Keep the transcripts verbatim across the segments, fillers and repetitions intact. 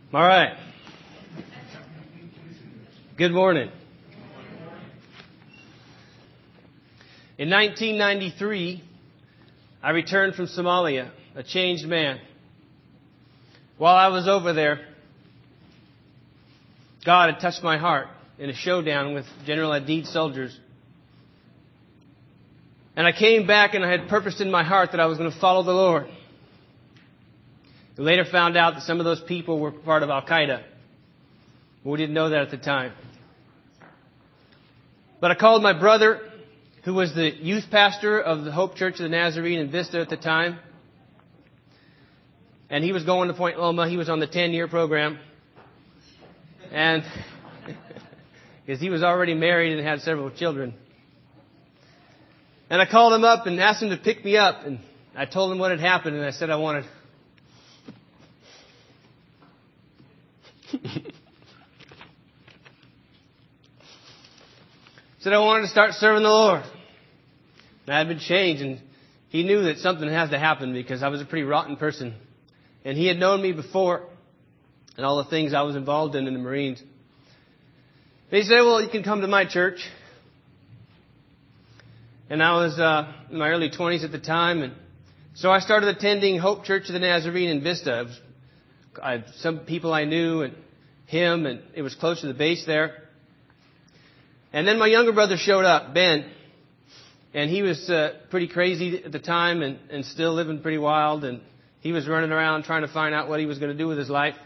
All right. Good morning. In nineteen ninety-three, I returned from Somalia, a changed man. While I was over there, God had touched my heart in a showdown with General Adid's soldiers. And I came back and I had purposed in my heart that I was going to follow the Lord. We later found out that some of those people were part of Al-Qaeda. But we didn't know that at the time. But I called my brother, who was the youth pastor of the Hope Church of the Nazarene in Vista at the time. And he was going to Point Loma. He was on the ten-year program. And because he was already married and had several children. And I called him up and asked him to pick me up. And I told him what had happened. And I said I wanted... said I wanted to start serving the Lord. And I had been changed. And he knew that something had to happen because I was a pretty rotten person. And he had known me before. And all the things I was involved in in the Marines. He said, well, you can come to my church. And I was uh, in my early twenties at the time. And so I started attending Hope Church of the Nazarene in Vista. It was, I had some people I knew and him, and it was close to the base there. And then my younger brother showed up, Ben. And he was uh, pretty crazy at the time and, and still living pretty wild. And he was running around trying to find out what he was going to do with his life.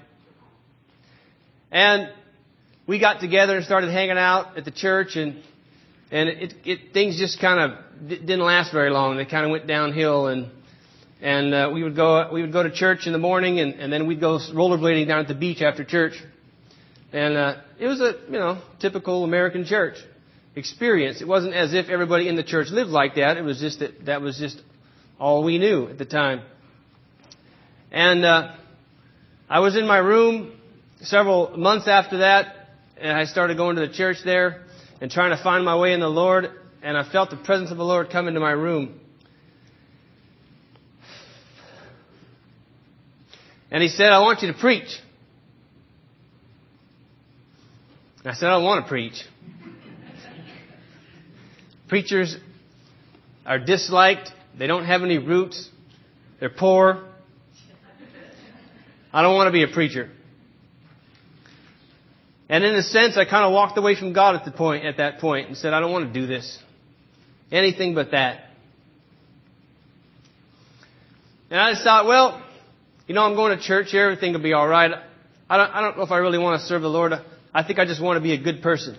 And we got together and started hanging out at the church, and and it, it things just kind of didn't last very long. They kind of went downhill, and and uh, we would go we would go to church in the morning, and, and then we'd go rollerblading down at the beach after church. And uh, it was a you know typical American church experience. It wasn't as if everybody in the church lived like that. It was just that that was just all we knew at the time. And uh, I was in my room several months after that, and I started going to the church there and trying to find my way in the Lord, and I felt the presence of the Lord come into my room. And He said, I want you to preach. And I said, I don't want to preach. Preachers are disliked. They don't have any roots. They're poor. I don't want to be a preacher. And in a sense, I kind of walked away from God at the point, at that point and said, I don't want to do this. Anything but that. And I just thought, well, you know, I'm going to church here. Everything will be all right. I don't, I don't know if I really want to serve the Lord. I think I just want to be a good person.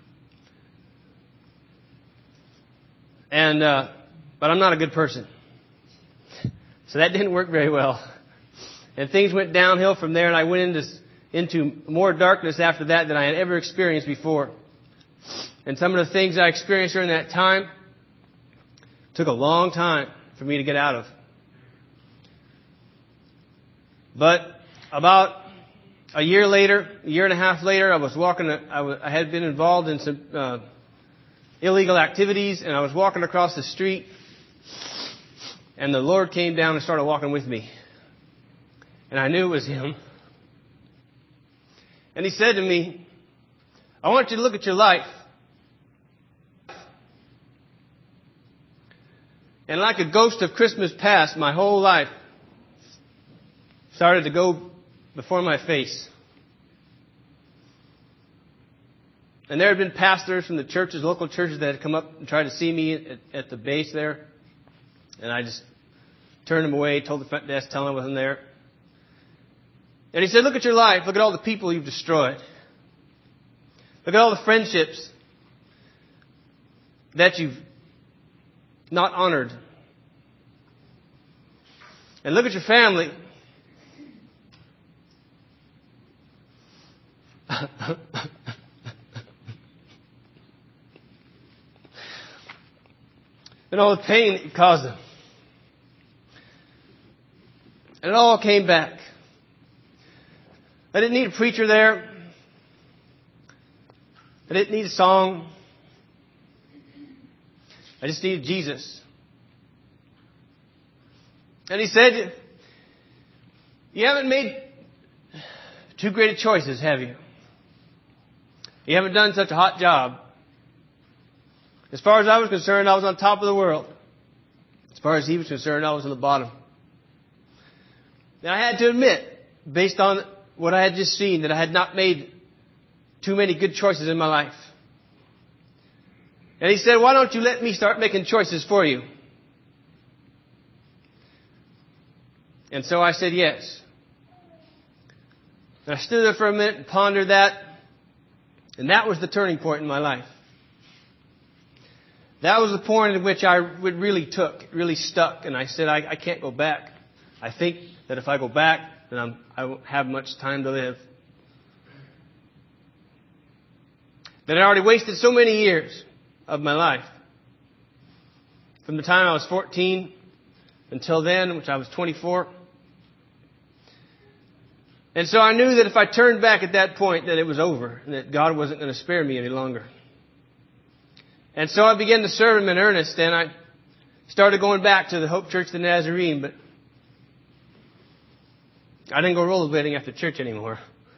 And, uh, but I'm not a good person. So that didn't work very well. And things went downhill from there, and I went into into more darkness after that than I had ever experienced before. And some of the things I experienced during that time took a long time for me to get out of. But about a year later, a year and a half later, I was walking, I, was, I had been involved in some uh, illegal activities, and I was walking across the street, and the Lord came down and started walking with me. And I knew it was Him. And He said to me, I want you to look at your life. And like a ghost of Christmas past, my whole life started to go before my face. And there had been pastors from the churches, local churches, that had come up and tried to see me at, at the base there. And I just turned them away, told the front desk, telling them I wasn't there. And He said, look at your life. Look at all the people you've destroyed. Look at all the friendships that you've not honored. And look at your family. And all the pain that you caused them. And it all came back. I didn't need a preacher there. I didn't need a song. I just needed Jesus. And He said, you haven't made too great a choices, have you? You haven't done such a hot job. As far as I was concerned, I was on top of the world. As far as he was concerned, I was on the bottom. Now, I had to admit, based on what I had just seen, that I had not made too many good choices in my life. And he said, why don't you let me start making choices for you? And so I said yes. And I stood there for a minute and pondered that. And that was the turning point in my life. That was the point at which I really took, really stuck. And I said, I, I can't go back. I think that if I go back, then I'm, I won't have much time to live. That I already wasted so many years of my life. From the time I was fourteen until then, which I was twenty-four. And so I knew that if I turned back at that point, that it was over. And that God wasn't going to spare me any longer. And so I began to serve Him in earnest. And I started going back to the Hope Church of the Nazarene. But I didn't go rollerblading after church anymore.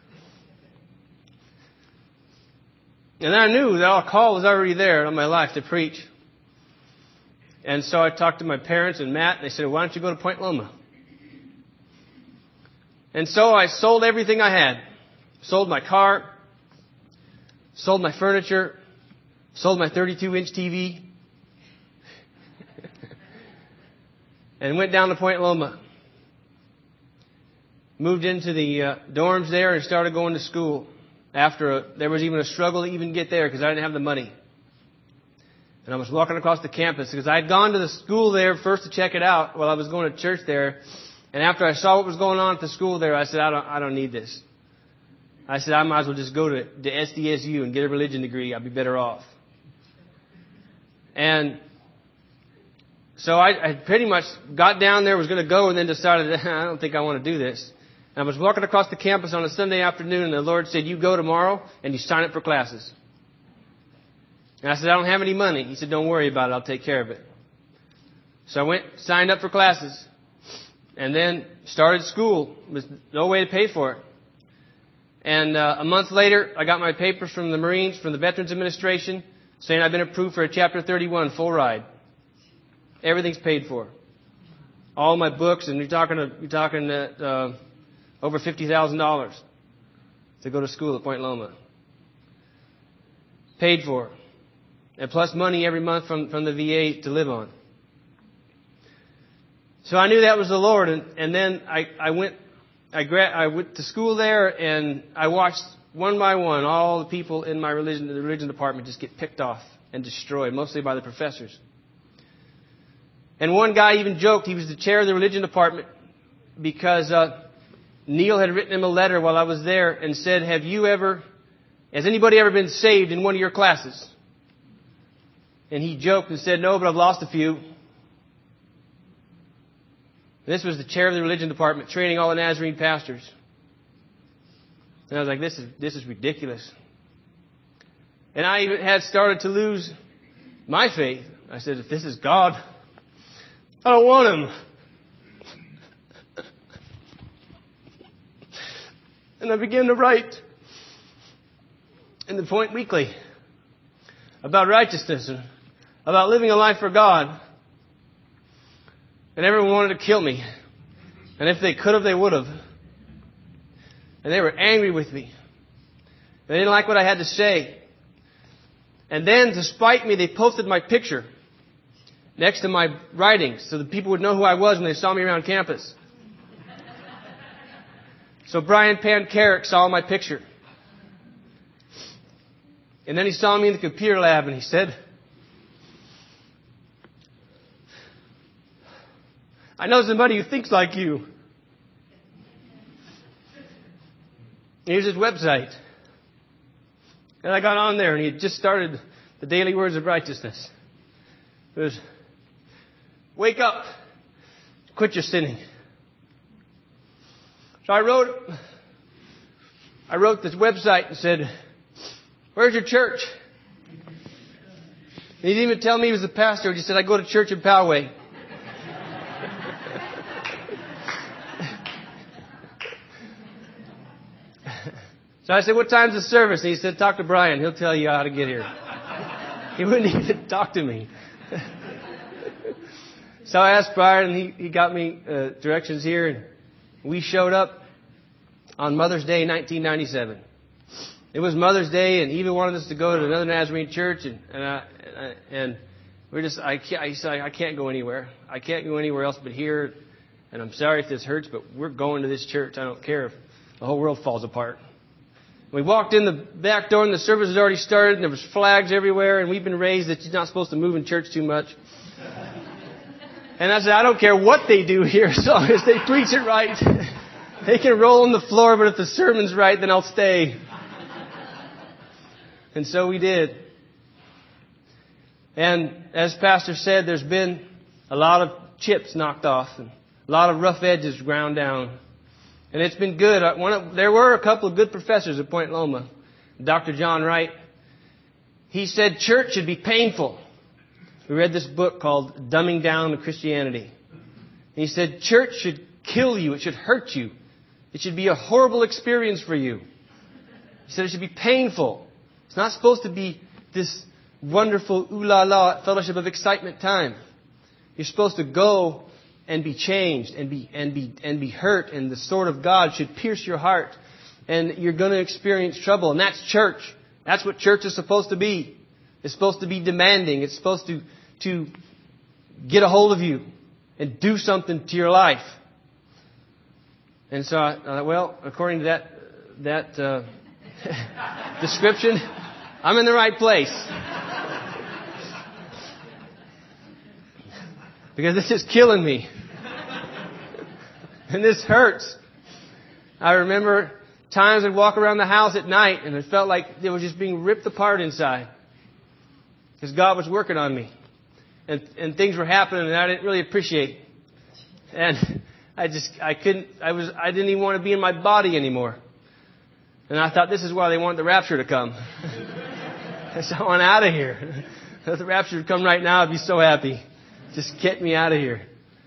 And I knew that our call was already there on my life to preach. And so I talked to my parents and Matt. And they said, why don't you go to Point Loma? And so I sold everything I had. Sold my car. Sold my furniture. Sold my thirty-two inch T V. And went down to Point Loma. Moved into the uh, dorms there and started going to school. After a, there was even a struggle to even get there because I didn't have the money. And I was walking across the campus because I had gone to the school there first to check it out while I was going to church there. And after I saw what was going on at the school there, I said, I don't, I don't need this. I said, I might as well just go to, to S D S U and get a religion degree. I'll be better off. And so I, I pretty much got down there, was going to go, and then decided, I don't think I want to do this. And I was walking across the campus on a Sunday afternoon, and the Lord said, you go tomorrow and you sign up for classes. And I said, I don't have any money. He said, don't worry about it. I'll take care of it. So I went, signed up for classes, and then started school with no way to pay for it. And uh, a month later, I got my papers from the Marines, from the Veterans Administration, saying I've been approved for a Chapter thirty-one full ride. Everything's paid for. All my books, and you're talking, to, you're talking uh, over fifty thousand dollars to go to school at Point Loma. Paid for. And plus money every month from, from the V A to live on. So I knew that was the Lord, and, and then I, I went I, gra- I went to school there, and I watched one by one all the people in my religion, the religion department, just get picked off and destroyed, mostly by the professors. And one guy even joked, he was the chair of the religion department, because uh, Neil had written him a letter while I was there and said, have you ever, has anybody ever been saved in one of your classes? And he joked and said, no, but I've lost a few. This was the chair of the religion department, training all the Nazarene pastors. And I was like, this is this is ridiculous. And I even had started to lose my faith. I said, if this is God, I don't want Him. And I began to write in the Point Weekly about righteousness and about living a life for God. And everyone wanted to kill me. And if they could have, they would have. And they were angry with me. They didn't like what I had to say. And then, to spite me, they posted my picture next to my writings so that people would know who I was when they saw me around campus. So Brian Pancarrick saw my picture. And then he saw me in the computer lab and he said, I know somebody who thinks like you. Here's his website. And I got on there and he had just started the Daily Words of Righteousness. It was, wake up, quit your sinning. So I wrote, I wrote this website and said, where's your church? And he didn't even tell me he was the pastor. He just said, I go to church in Poway. So I said, what time's the service? And he said, talk to Brian. He'll tell you how to get here. He wouldn't even talk to me. So I asked Brian, and he, he got me uh, directions here. And we showed up on Mother's Day, nineteen ninety-seven. It was Mother's Day, and Eva wanted us to go to another Nazarene church, and and, I, and we're just I can't I said I can't go anywhere. I can't go anywhere else but here. And I'm sorry if this hurts, but we're going to this church. I don't care if the whole world falls apart. We walked in the back door, and the service had already started, and there was flags everywhere, and we've been raised that you're not supposed to move in church too much. And I said, I don't care what they do here, as long as they preach it right. They can roll on the floor, but if the sermon's right, then I'll stay. And so we did. And as Pastor said, there's been a lot of chips knocked off and a lot of rough edges ground down. And it's been good. One of, there were a couple of good professors at Point Loma. Doctor John Wright. He said church should be painful. We read this book called Dumbing Down to Christianity. And he said church should kill you. It should hurt you. It should be a horrible experience for you. He said it should be painful. It's not supposed to be this wonderful ooh la la fellowship of excitement time. You're supposed to go and be changed and be and be and be hurt, and the sword of God should pierce your heart, and you're going to experience trouble. And that's church. That's what church is supposed to be. It's supposed to be demanding. It's supposed to to get a hold of you and do something to your life. And so, I thought, well, according to that that uh, description, I'm in the right place. Because this is killing me. And this hurts. I remember times I'd walk around the house at night and it felt like it was just being ripped apart inside. Because God was working on me. And, and things were happening that I didn't really appreciate. And I just, I couldn't, I was, I didn't even want to be in my body anymore. And I thought this is why they want the rapture to come. So I want out of here. If the rapture would come right now, I'd be so happy. Just get me out of here.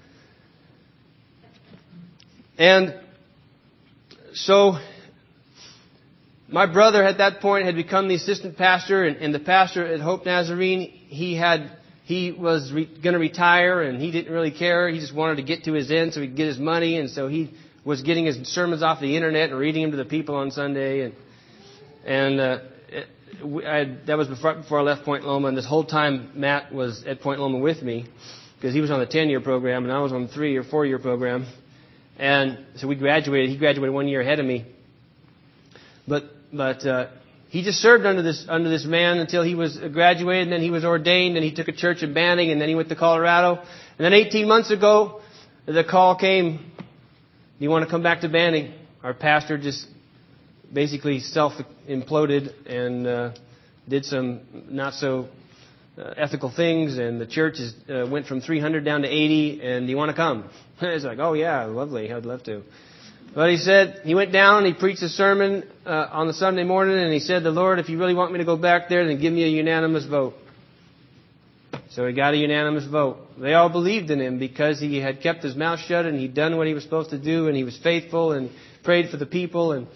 And so my brother at that point had become the assistant pastor, and, and the pastor at Hope Nazarene, he had he was re, going to retire, and he didn't really care. He just wanted to get to his end so he could get his money, and so he was getting his sermons off the internet and reading them to the people on Sunday. And and uh, I, that was before, before I left Point Loma, and this whole time Matt was at Point Loma with me because he was on the ten-year program and I was on the three- or four-year program. And so we graduated. He graduated one year ahead of me. But but uh, he just served under this under this man until he was graduated, and then he was ordained, and he took a church in Banning, and then he went to Colorado. And then eighteen months ago, the call came, do you want to come back to Banning? Our pastor just basically self-imploded and uh, did some not so uh, ethical things, and the church is, uh, went from three hundred down to eighty, and do you want to come? It's like, oh yeah, lovely, I'd love to. But he said, he went down, he preached a sermon uh, on the Sunday morning, and he said, the Lord, if you really want me to go back there, then give me a unanimous vote. So he got a unanimous vote. They all believed in him because he had kept his mouth shut, and he'd done what he was supposed to do, and he was faithful, and prayed for the people. And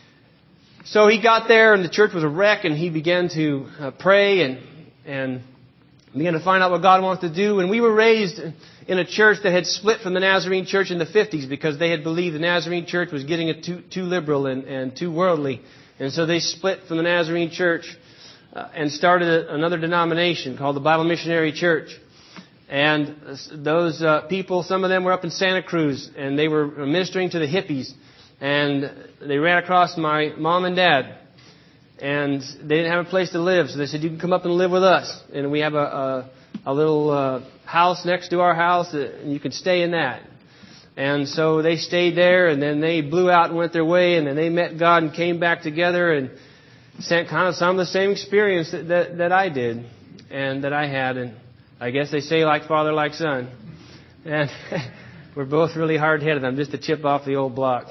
so he got there, and the church was a wreck, and he began to uh, pray and and began to find out what God wanted to do. And we were raised in a church that had split from the Nazarene church in the fifties because they had believed the Nazarene church was getting it too, too liberal and, and too worldly. And so they split from the Nazarene church uh, and started a, another denomination called the Bible Missionary Church. And those uh, people, some of them were up in Santa Cruz, and they were ministering to the hippies. And they ran across my mom and dad. And they didn't have a place to live, so they said, you can come up and live with us. And we have a, a, a little uh, house next to our house, and you can stay in that. And so they stayed there, and then they blew out and went their way, and then they met God and came back together and sent kind of some of the same experience that, that, that I did and that I had. And I guess they say like father, like son. And we're both really hard-headed. I'm just a chip off the old block.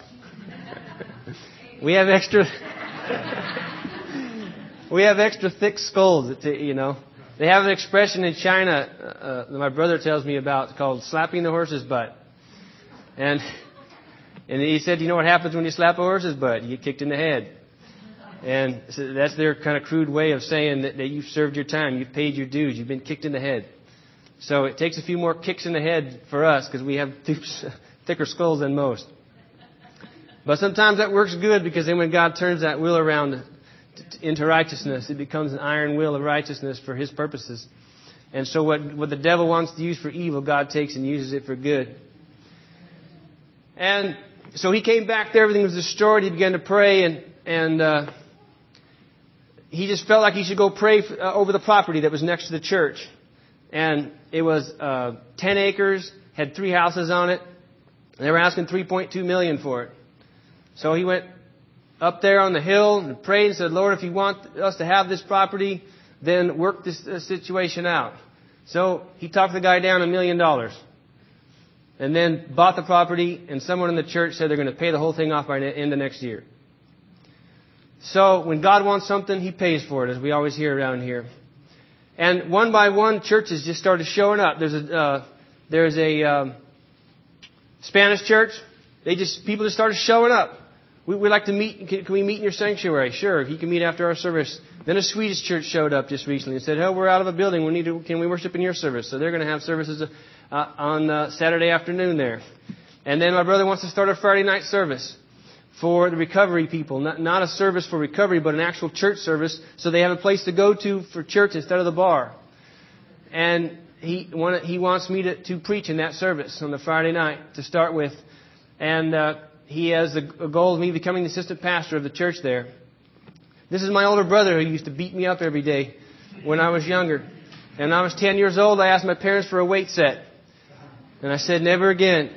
We have extra... We have extra thick skulls, you know. They have an expression in China uh, that my brother tells me about called slapping the horse's butt. And and he said, you know what happens when you slap a horse's butt? You get kicked in the head. And so that's their kind of crude way of saying that, that you've served your time, you've paid your dues, you've been kicked in the head. So it takes a few more kicks in the head for us because we have thicker skulls than most. But sometimes that works good because then when God turns that wheel around into righteousness, it becomes an iron wheel of righteousness for His purposes. And so what, what the devil wants to use for evil, God takes and uses it for good. And so he came back there, everything was destroyed, he began to pray, and, and uh, he just felt like he should go pray for, uh, over the property that was next to the church. And it was uh, ten acres, had three houses on it, and they were asking three point two million dollars for it. So he went up there on the hill and prayed and said, Lord, if you want us to have this property, then work this uh, situation out. So he talked the guy down a million dollars. And then bought the property, and someone in the church said they're going to pay the whole thing off by the end of next year. So when God wants something, He pays for it, as we always hear around here. And one by one, churches just started showing up. There's a uh, there's a um, Spanish church. They just people just started showing up. We, we'd like to meet. Can, can we meet in your sanctuary? Sure, if you can meet after our service. Then a Swedish church showed up just recently and said, "Oh, we're out of a building. We need to. Can we worship in your service?" So they're going to have services uh, on uh, Saturday afternoon there. And then my brother wants to start a Friday night service for the recovery people, not, not a service for recovery, but an actual church service, so they have a place to go to for church instead of the bar. And he wanted, he wants me to, to preach in that service on the Friday night to start with. And uh, he has a, a goal of me becoming the assistant pastor of the church there. This is my older brother who used to beat me up every day when I was younger. And when I was ten years old, I asked my parents for a weight set. And I said, never again.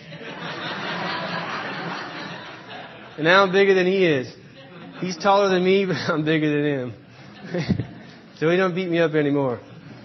And now I'm bigger than he is. He's taller than me, but I'm bigger than him. So he don't beat me up anymore.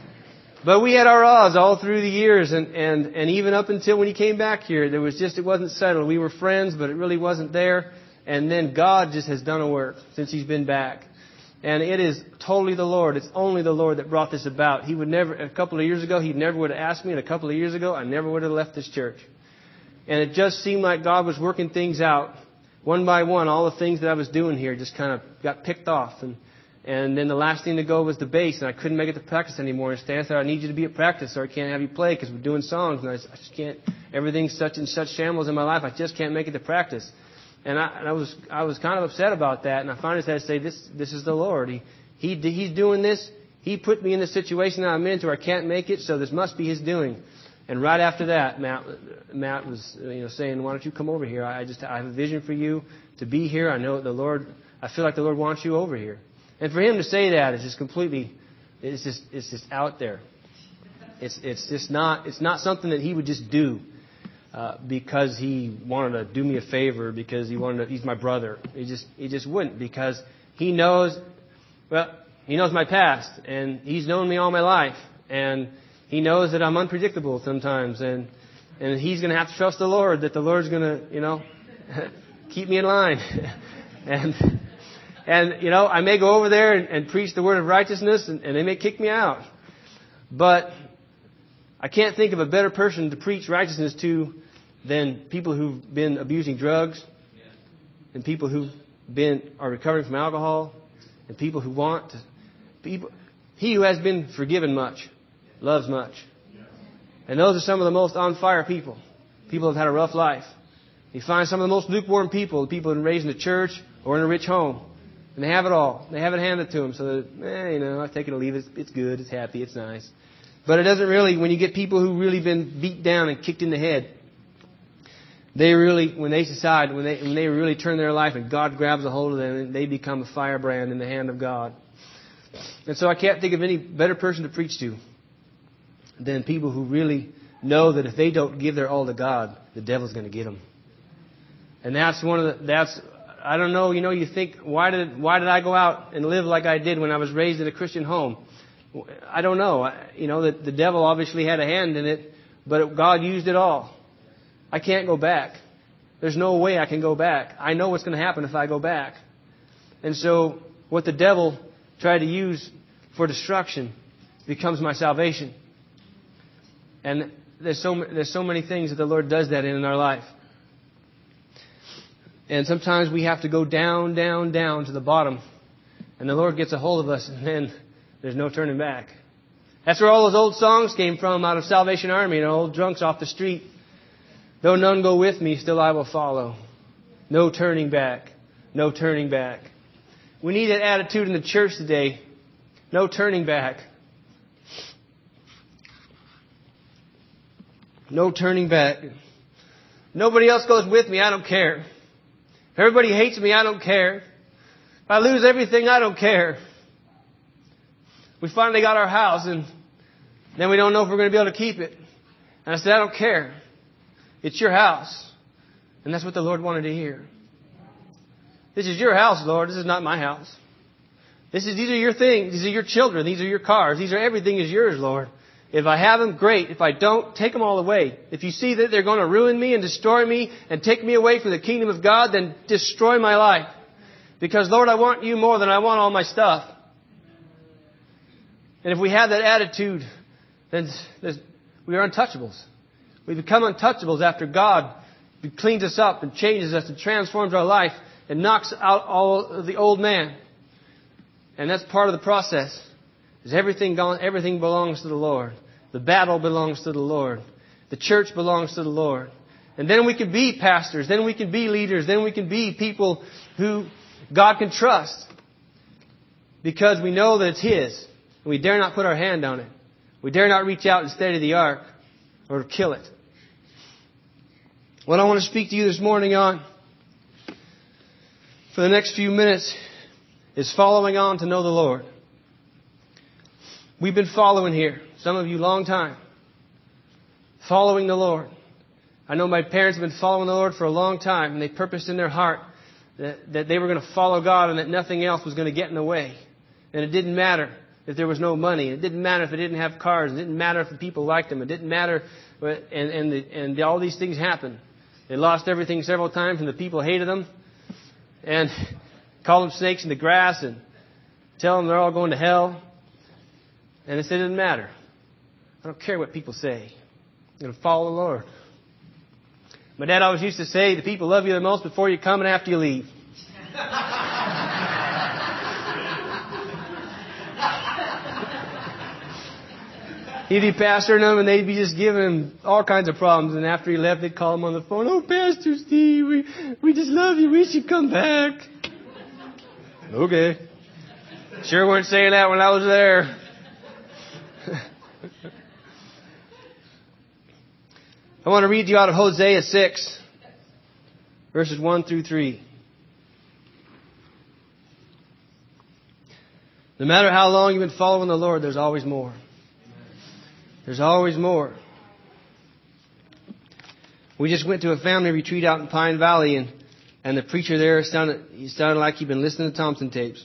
But we had our odds all through the years, and, and, and even up until when he came back here, there was just, it wasn't settled. We were friends, but it really wasn't there. And then God just has done a work since he's been back. And it is totally the Lord. It's only the Lord that brought this about. He would never, a couple of years ago, he never would have asked me, and a couple of years ago, I never would have left this church. And it just seemed like God was working things out. One by one, all the things that I was doing here just kind of got picked off. And and then the last thing to go was the bass, and I couldn't make it to practice anymore. And Stan said, I need you to be at practice, or I can't have you play because we're doing songs. And I, I just can't, everything's such and such shambles in my life, I just can't make it to practice. And I, and I was I was kind of upset about that. And I finally had to say, this this is the Lord. He, he He's doing this. He put me in the situation that I'm in where I can't make it, so this must be His doing. And right after that, Matt, Matt was, you know, saying, "Why don't you come over here? I just, I have a vision for you to be here. I know the Lord. I feel like the Lord wants you over here." And for him to say that is just completely, it's just, it's just out there. It's, it's just not, it's not something that he would just do uh, because he wanted to do me a favor, because he wanted to, he's my brother. He just, he just wouldn't, because he knows, well, he knows my past, and he's known me all my life, and he knows that I'm unpredictable sometimes, and and he's going to have to trust the Lord, that the Lord's going to, you know, keep me in line. and, and you know, I may go over there and, and preach the word of righteousness, and, and they may kick me out. But I can't think of a better person to preach righteousness to than people who've been abusing drugs, and people who've been are recovering from alcohol, and people who want to, people, he who has been forgiven much loves much. And those are some of the most on fire people. People who have had a rough life. You find some of the most lukewarm people, people who have been raised in a church or in a rich home. And they have it all. They have it handed to them. So that, eh, you know, I take it or leave it. It's good. It's happy. It's nice. But it doesn't really, when you get people who've really been beat down and kicked in the head, they really, when they decide, when they, when they really turn their life and God grabs a hold of them, they become a firebrand in the hand of God. And so I can't think of any better person to preach to than people who really know that if they don't give their all to God, the devil's going to get them. And that's one of the, that's, I don't know, you know, you think, why did, why did I go out and live like I did when I was raised in a Christian home? I don't know. I, you know, the, the devil obviously had a hand in it, but God used it all. I can't go back. There's no way I can go back. I know what's going to happen if I go back. And so what the devil tried to use for destruction becomes my salvation. And there's so there's so many things that the Lord does that in, in our life. And sometimes we have to go down, down, down to the bottom And the Lord gets a hold of us, and then there's no turning back. That's where all those old songs came from out of Salvation Army and old drunks off the street. Though none go with me, still I will follow. No turning back. No turning back. We need that attitude in the church today. No turning back. No turning back. Nobody else goes with me, I don't care. Everybody hates me, I don't care. If I lose everything, I don't care. We finally got our house, and then we don't know if we're going to be able to keep it. And I said, I don't care. It's your house. And that's what the Lord wanted to hear. This is your house, Lord. This is not my house. This is, these are your things. These are your children. These are your cars. These are, everything is yours, Lord. If I have them, great. If I don't, take them all away. If you see that they're going to ruin me and destroy me and take me away from the kingdom of God, then destroy my life. Because, Lord, I want you more than I want all my stuff. And if we have that attitude, then we are untouchables. We become untouchables after God cleans us up and changes us and transforms our life and knocks out all of the old man. And that's part of the process. Is everything gone? Everything belongs to the Lord. The battle belongs to the Lord. The church belongs to the Lord. And then we can be pastors. Then we can be leaders. Then we can be people who God can trust. Because we know that it's His. And we dare not put our hand on it. We dare not reach out and steady the ark or kill it. What I want to speak to you this morning on for the next few minutes is following on to know the Lord. We've been following here, some of you long time, following the Lord. I know my parents have been following the Lord for a long time, and they purposed in their heart that, that they were going to follow God and that nothing else was going to get in the way. And it didn't matter if there was no money. It didn't matter if they didn't have cars. It didn't matter if the people liked them. It didn't matter, and, and, the, and all these things happened. They lost everything several times, and the people hated them and called them snakes in the grass and tell them they're all going to hell. And they said, it doesn't matter. I don't care what people say. I'm going to follow the Lord. My dad always used to say, the people love you the most before you come and after you leave. He'd be pastoring them, and they'd be just giving him all kinds of problems. And after he left, they'd call him on the phone. Oh, Pastor Steve, we, we just love you. We should come back. Okay. Sure weren't saying that when I was there. I want to read you out of Hosea six, verses one through three. No matter how long you've been following the Lord, there's always more. There's always more. We just went to a family retreat out in Pine Valley, and, and the preacher there sounded, he sounded like he'd been listening to Thompson tapes.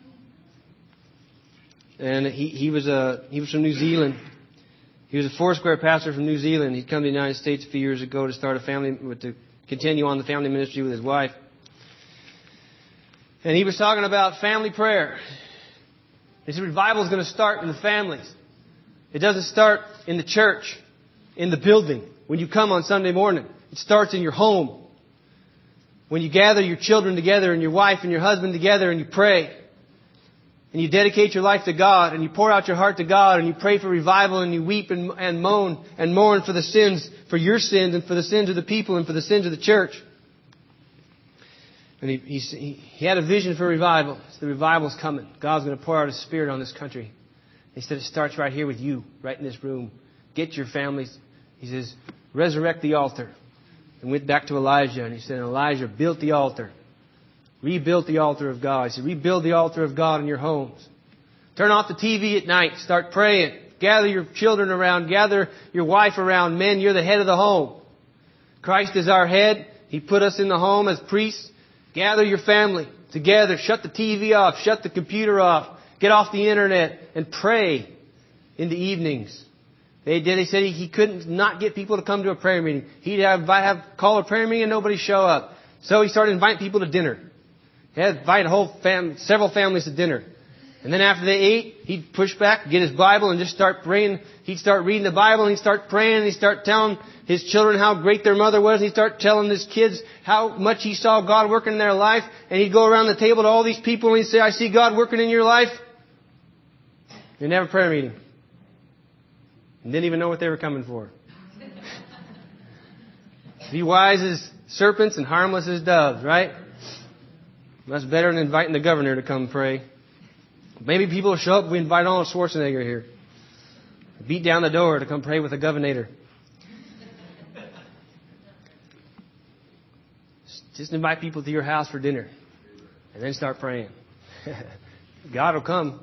And he, he was a, he was from New Zealand. He was a Foursquare pastor from New Zealand. He'd come to the United States a few years ago to start a family, to continue on the family ministry with his wife. And he was talking about family prayer. He said revival is going to start in the families. It doesn't start in the church, in the building, when you come on Sunday morning. It starts in your home. When you gather your children together and your wife and your husband together and you pray. And you dedicate your life to God and you pour out your heart to God and you pray for revival and you weep and, and moan and mourn for the sins, for your sins and for the sins of the people and for the sins of the church. And he, he, he had a vision for revival. The revival's coming. God's going to pour out His Spirit on this country. He said it starts right here with you, right in this room. Get your families. He says, resurrect the altar. And went back to Elijah, and he said, Elijah built the altar. Rebuilt the altar of God. He said, rebuild the altar of God in your homes. Turn off the T V at night. Start praying. Gather your children around. Gather your wife around. Men, you're the head of the home. Christ is our head. He put us in the home as priests. Gather your family together. Shut the T V off. Shut the computer off. Get off the internet and pray in the evenings. They did. They said he, he couldn't not get people to come to a prayer meeting. He'd have, have call a prayer meeting and nobody show up. So he started inviting people to dinner. He had to invite a whole fam, several families to dinner. And then after they ate, he'd push back, get his Bible, and just start praying. He'd start reading the Bible, and he'd start praying, and he'd start telling his children how great their mother was. And he'd start telling his kids how much he saw God working in their life. And he'd go around the table to all these people, and he'd say, I see God working in your life. They'd have a prayer meeting. And didn't even know what they were coming for. Be wise as serpents and harmless as doves, right? That's better than inviting the governor to come pray. Maybe people will show up. We invite Arnold Schwarzenegger here. Beat down the door to come pray with the governor. Just invite people to your house for dinner. And then start praying. God will come.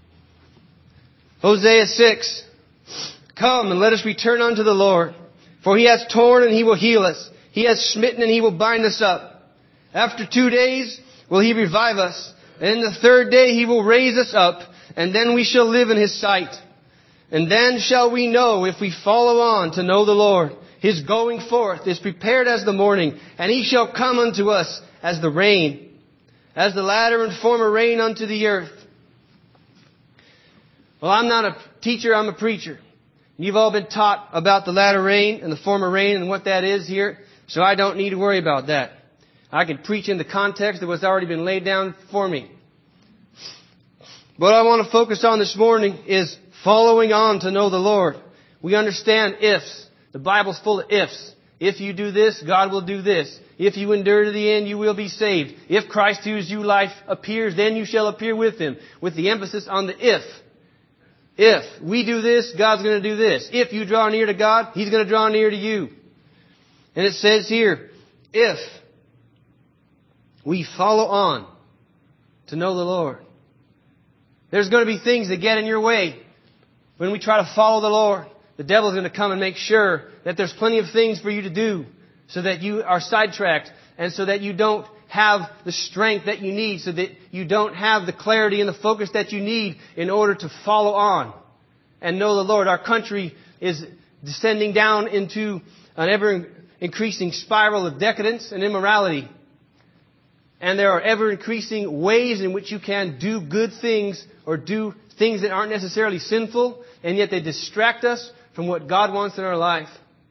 Hosea six. Come and let us return unto the Lord. For He has torn and He will heal us. He has smitten and He will bind us up. After two days will He revive us. And in the third day He will raise us up. And then we shall live in His sight. And then shall we know if we follow on to know the Lord. His going forth is prepared as the morning. And He shall come unto us as the rain. As the latter and former rain unto the earth. Well, I'm not a teacher, I'm a preacher. You've all been taught about the latter rain and the former rain and what that is here. So I don't need to worry about that. I can preach in the context of what's already been laid down for me. What I want to focus on this morning is following on to know the Lord. We understand ifs. The Bible's full of ifs. If you do this, God will do this. If you endure to the end, you will be saved. If Christ whose you life appears, then you shall appear with Him. With the emphasis on the if. If we do this, God's going to do this. If you draw near to God, He's going to draw near to you. And it says here, if we follow on to know the Lord. There's going to be things that get in your way when we try to follow the Lord. The devil's going to come and make sure that there's plenty of things for you to do so that you are sidetracked and so that you don't have the strength that you need, so that you don't have the clarity and the focus that you need in order to follow on and know the Lord. Our country is descending down into an ever-increasing spiral of decadence and immorality. And there are ever-increasing ways in which you can do good things or do things that aren't necessarily sinful, and yet they distract us from what God wants in our life.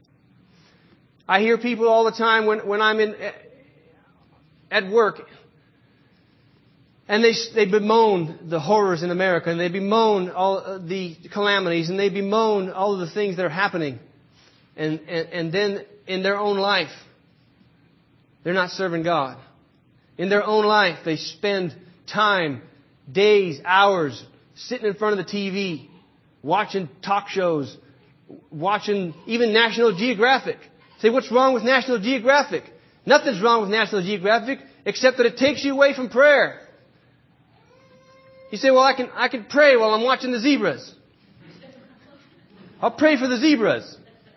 I hear people all the time when, when I'm in at work, and they they bemoan the horrors in America, and they bemoan all the calamities, and they bemoan all of the things that are happening. And, and, and then in their own life, they're not serving God. In their own life, they spend time, days, hours, sitting in front of the T V, watching talk shows, watching even National Geographic. Say, what's wrong with National Geographic? Nothing's wrong with National Geographic, except that it takes you away from prayer. You say, well, I can, I can pray while I'm watching the zebras. I'll pray for the zebras.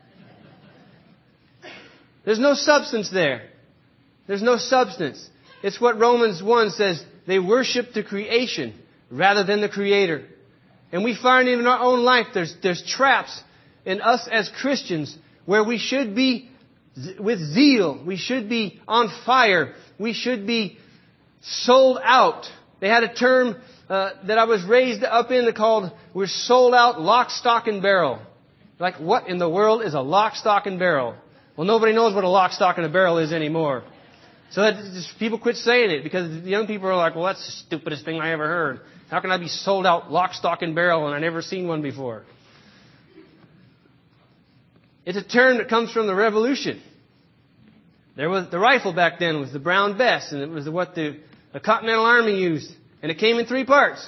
There's no substance there. There's no substance. It's what Romans one says. They worship the creation rather than the Creator. And we find in our own life there's, there's traps in us as Christians where we should be with zeal. We should be on fire. We should be sold out. They had a term uh, that I was raised up in called, we're sold out lock, stock, and barrel. Like, what in the world is a lock, stock, and barrel? Well, nobody knows what a lock, stock, and a barrel is anymore. So that just, people quit saying it because the young people are like, well, that's the stupidest thing I ever heard. How can I be sold out lock, stock, and barrel and I've never seen one before? It's a term that comes from the Revolution. There was the rifle back then was the Brown Bess, and it was what the, the Continental Army used, and it came in three parts.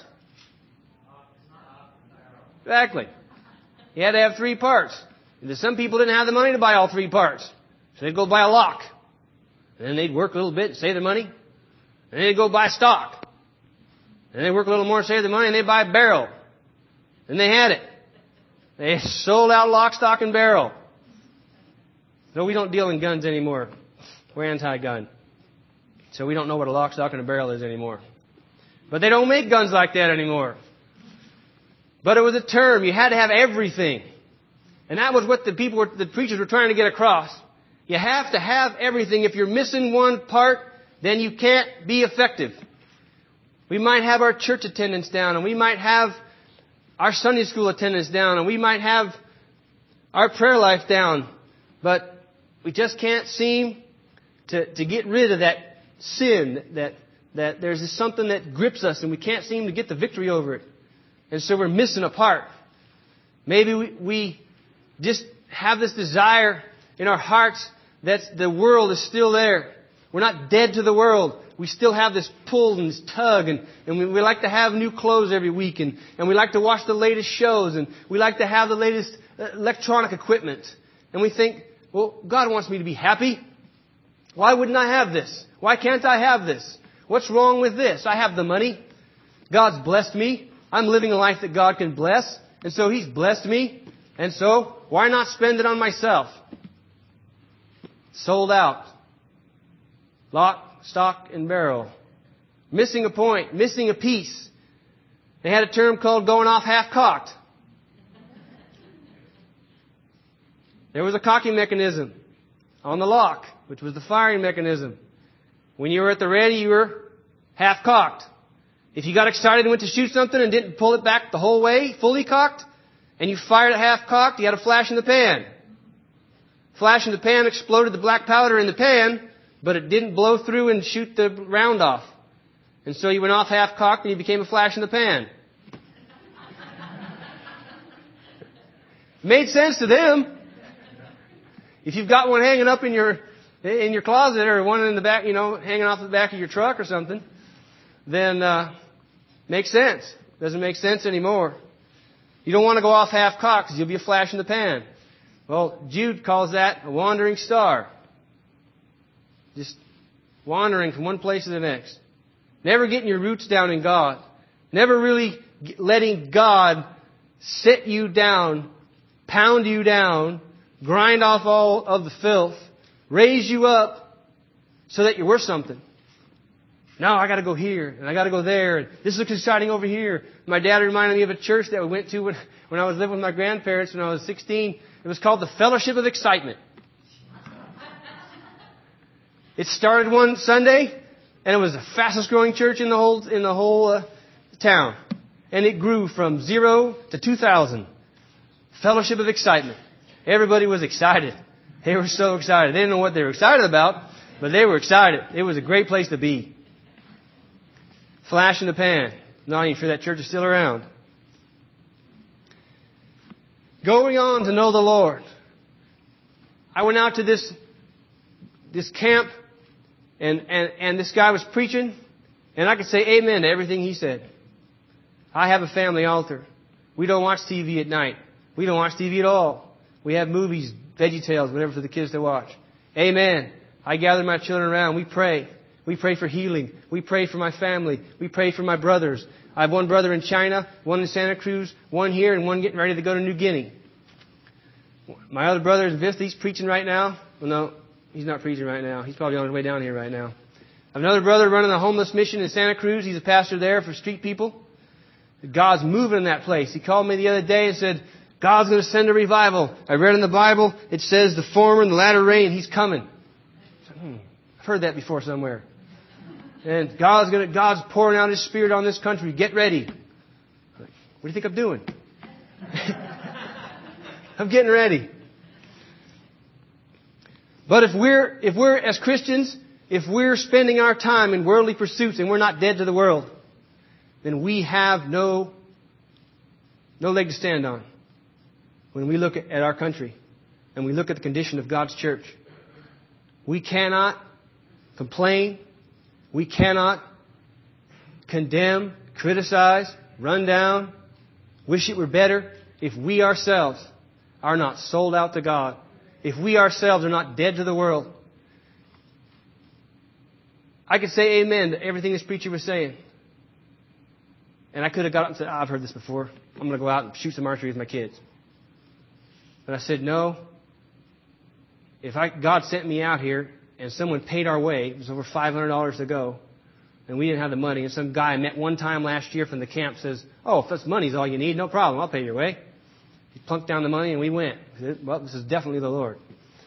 Exactly. You had to have three parts. And some people didn't have the money to buy all three parts, so they'd go buy a lock. And then they'd work a little bit and save the money. And then they'd go buy stock. And they'd work a little more and save the money, and they'd buy a barrel. And they had it. They sold out lock, stock, and barrel. No, we don't deal in guns anymore. We're anti-gun. So we don't know what a lock, stock, and a barrel is anymore. But they don't make guns like that anymore. But it was a term. You had to have everything. And that was what the people, were, the preachers were trying to get across. You have to have everything. If you're missing one part, then you can't be effective. We might have our church attendance down, and we might have our Sunday school attendance down, and we might have our prayer life down. But we just can't seem to, to get rid of that sin, that, that there's this something that grips us, and we can't seem to get the victory over it. And so we're missing a part. Maybe we, we just have this desire in our hearts that the world is still there. We're not dead to the world. We still have this pull and this tug, and, and we, we like to have new clothes every week, and, and we like to watch the latest shows, and we like to have the latest electronic equipment. And we think, well, God wants me to be happy. Why wouldn't I have this? Why can't I have this? What's wrong with this? I have the money. God's blessed me. I'm living a life that God can bless. And so He's blessed me. And so, why not spend it on myself? Sold out. Lock, stock, and barrel. Missing a point. Missing a piece. They had a term called going off half-cocked. There was a cocking mechanism on the lock, which was the firing mechanism. When you were at the ready, you were half-cocked. If you got excited and went to shoot something and didn't pull it back the whole way, fully cocked, and you fired it half-cocked, you had a flash in the pan. Flash in the pan exploded the black powder in the pan, but it didn't blow through and shoot the round off. And so you went off half-cocked and you became a flash in the pan. Made sense to them. If you've got one hanging up in your in your closet or one in the back, you know, hanging off the back of your truck or something, then uh, makes sense. Doesn't make sense anymore. You don't want to go off half-cocked because you'll be a flash in the pan. Well, Jude calls that a wandering star. Just wandering from one place to the next. Never getting your roots down in God. Never really letting God sit you down, pound you down, grind off all of the filth, raise you up so that you're worth something. No, I got to go here and I got to go there. And this looks exciting over here. My dad reminded me of a church that we went to when, when I was living with my grandparents when I was sixteen. It was called the Fellowship of Excitement. It started one Sunday, and it was the fastest growing church in the whole in the whole uh, town, and it grew from zero to two thousand. Fellowship of Excitement. Everybody was excited. They were so excited. They didn't know what they were excited about, but they were excited. It was a great place to be. Flash in the pan. Not even sure that church is still around. Going on to know the Lord. I went out to this this camp, and, and, and this guy was preaching, and I could say amen to everything he said. I have a family altar. We don't watch T V at night. We don't watch T V at all. We have movies, VeggieTales, whatever for the kids to watch. Amen. I gather my children around. We pray. We pray for healing. We pray for my family. We pray for my brothers. I have one brother in China, one in Santa Cruz, one here, and one getting ready to go to New Guinea. My other brother is in Vista. He's preaching right now. Well, no, he's not preaching right now. He's probably on his way down here right now. I have another brother running a homeless mission in Santa Cruz. He's a pastor there for street people. God's moving in that place. He called me the other day and said, God's going to send a revival. I read in the Bible, it says the former and the latter rain. He's coming. I said, hmm, I've heard that before somewhere. And God's going to, God's pouring out His Spirit on this country. Get ready. What do you think I'm doing? I'm getting ready. But if we're, if we're, as Christians, if we're spending our time in worldly pursuits and we're not dead to the world, then we have no, no leg to stand on. When we look at our country and we look at the condition of God's church, we cannot complain. We cannot condemn, criticize, run down, wish it were better if we ourselves are not sold out to God. If we ourselves are not dead to the world. I could say amen to everything this preacher was saying. And I could have got up and said, oh, I've heard this before. I'm going to go out and shoot some archery with my kids. But I said, no. If I, God sent me out here and someone paid our way, it was over five hundred dollars to go, and we didn't have the money, and some guy I met one time last year from the camp says, oh, if that's money's all you need, no problem, I'll pay your way. He plunked down the money and we went. I said, well, this is definitely the Lord.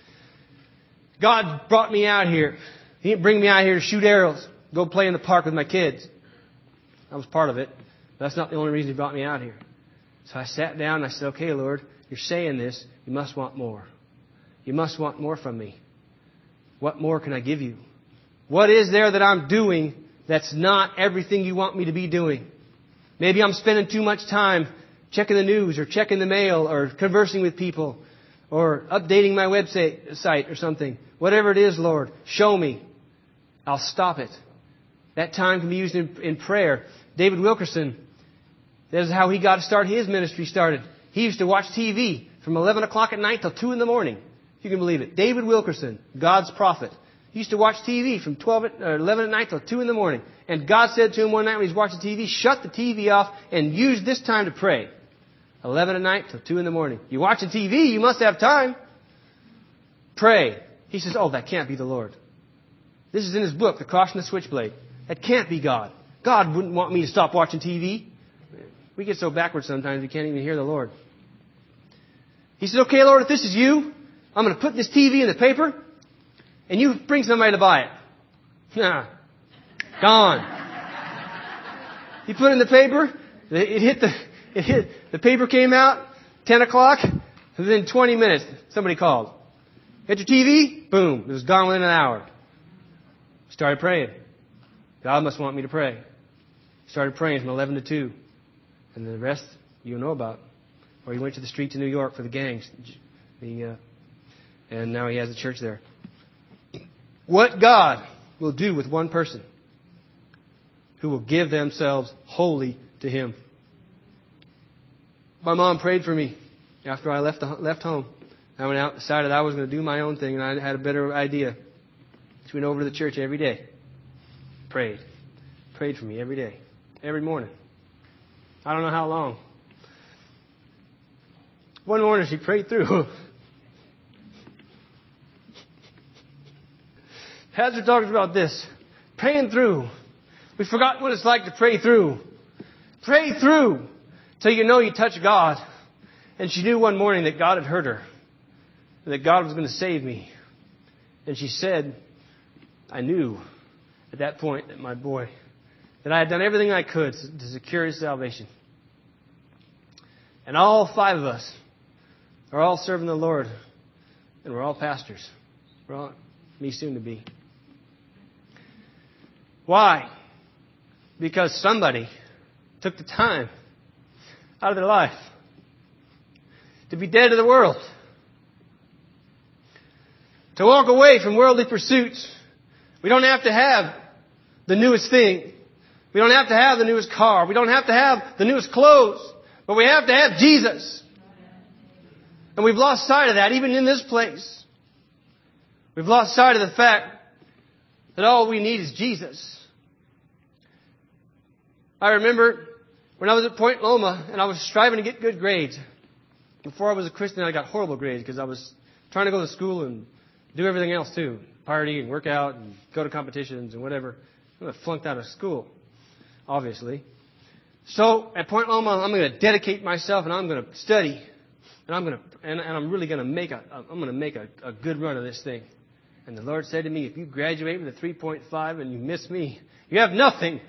God brought me out here. He didn't bring me out here to shoot arrows, go play in the park with my kids. I was part of it. That's not the only reason He brought me out here. So I sat down and I said, okay, Lord, You're saying this. You must want more. You must want more from me. What more can I give You? What is there that I'm doing that's not everything You want me to be doing? Maybe I'm spending too much time checking the news or checking the mail or conversing with people or updating my website site or something. Whatever it is, Lord, show me. I'll stop it. That time can be used in, in prayer. David Wilkerson, this is how he got to start his ministry started. He used to watch T V from eleven o'clock at night till two in the morning. If you can believe it. David Wilkerson, God's prophet. He used to watch T V from twelve at, or eleven at night till two in the morning. And God said to him one night when he was watching T V, shut the T V off and use this time to pray. eleven at night till two in the morning. You're watching T V, you must have time. Pray. He says, oh, that can't be the Lord. This is in his book, The Cross and the Switchblade. That can't be God. God wouldn't want me to stop watching T V. We get so backwards sometimes we can't even hear the Lord. He said, okay, Lord, if this is You, I'm going to put this T V in the paper and you bring somebody to buy it. Nah. Gone. He put it in the paper. It hit the, it hit, the paper came out, ten o'clock. Within twenty minutes, somebody called. Hit your T V? Boom. It was gone within an hour. Started praying. God must want me to pray. Started praying from eleven to two. And the rest you know about. Or he went to the streets of New York for the gangs. The, uh, and now he has a church there. What God will do with one person who will give themselves wholly to Him. My mom prayed for me after I left the, left home. I went out, decided I was going to do my own thing, and I had a better idea. She went over to the church every day. Prayed. Prayed for me every day. Every morning. I don't know how long. One morning she prayed through. Pastor talks about this. Praying through. We forgot what it's like to pray through. Pray through till you know you touch God. And she knew one morning that God had heard her. That God was going to save me. And she said, I knew at that point that my boy, that I had done everything I could to secure his salvation. And all five of us are all serving the Lord. And we're all pastors. We're all, me soon to be. Why? Because somebody took the time out of their life to be dead to the world. To walk away from worldly pursuits. We don't have to have the newest thing. We don't have to have the newest car. We don't have to have the newest clothes. But we have to have Jesus. And we've lost sight of that even in this place. We've lost sight of the fact that all we need is Jesus. I remember when I was at Point Loma and I was striving to get good grades. Before I was a Christian, I got horrible grades because I was trying to go to school and do everything else too. Party and work out and go to competitions and whatever. I flunked out of school, obviously. So at Point Loma, I'm going to dedicate myself and I'm going to study. And I'm going to, and, and I'm really going to make a, I'm going to make a, a good run of this thing. And the Lord said to me, if you graduate with a three point five and you miss me, you have nothing.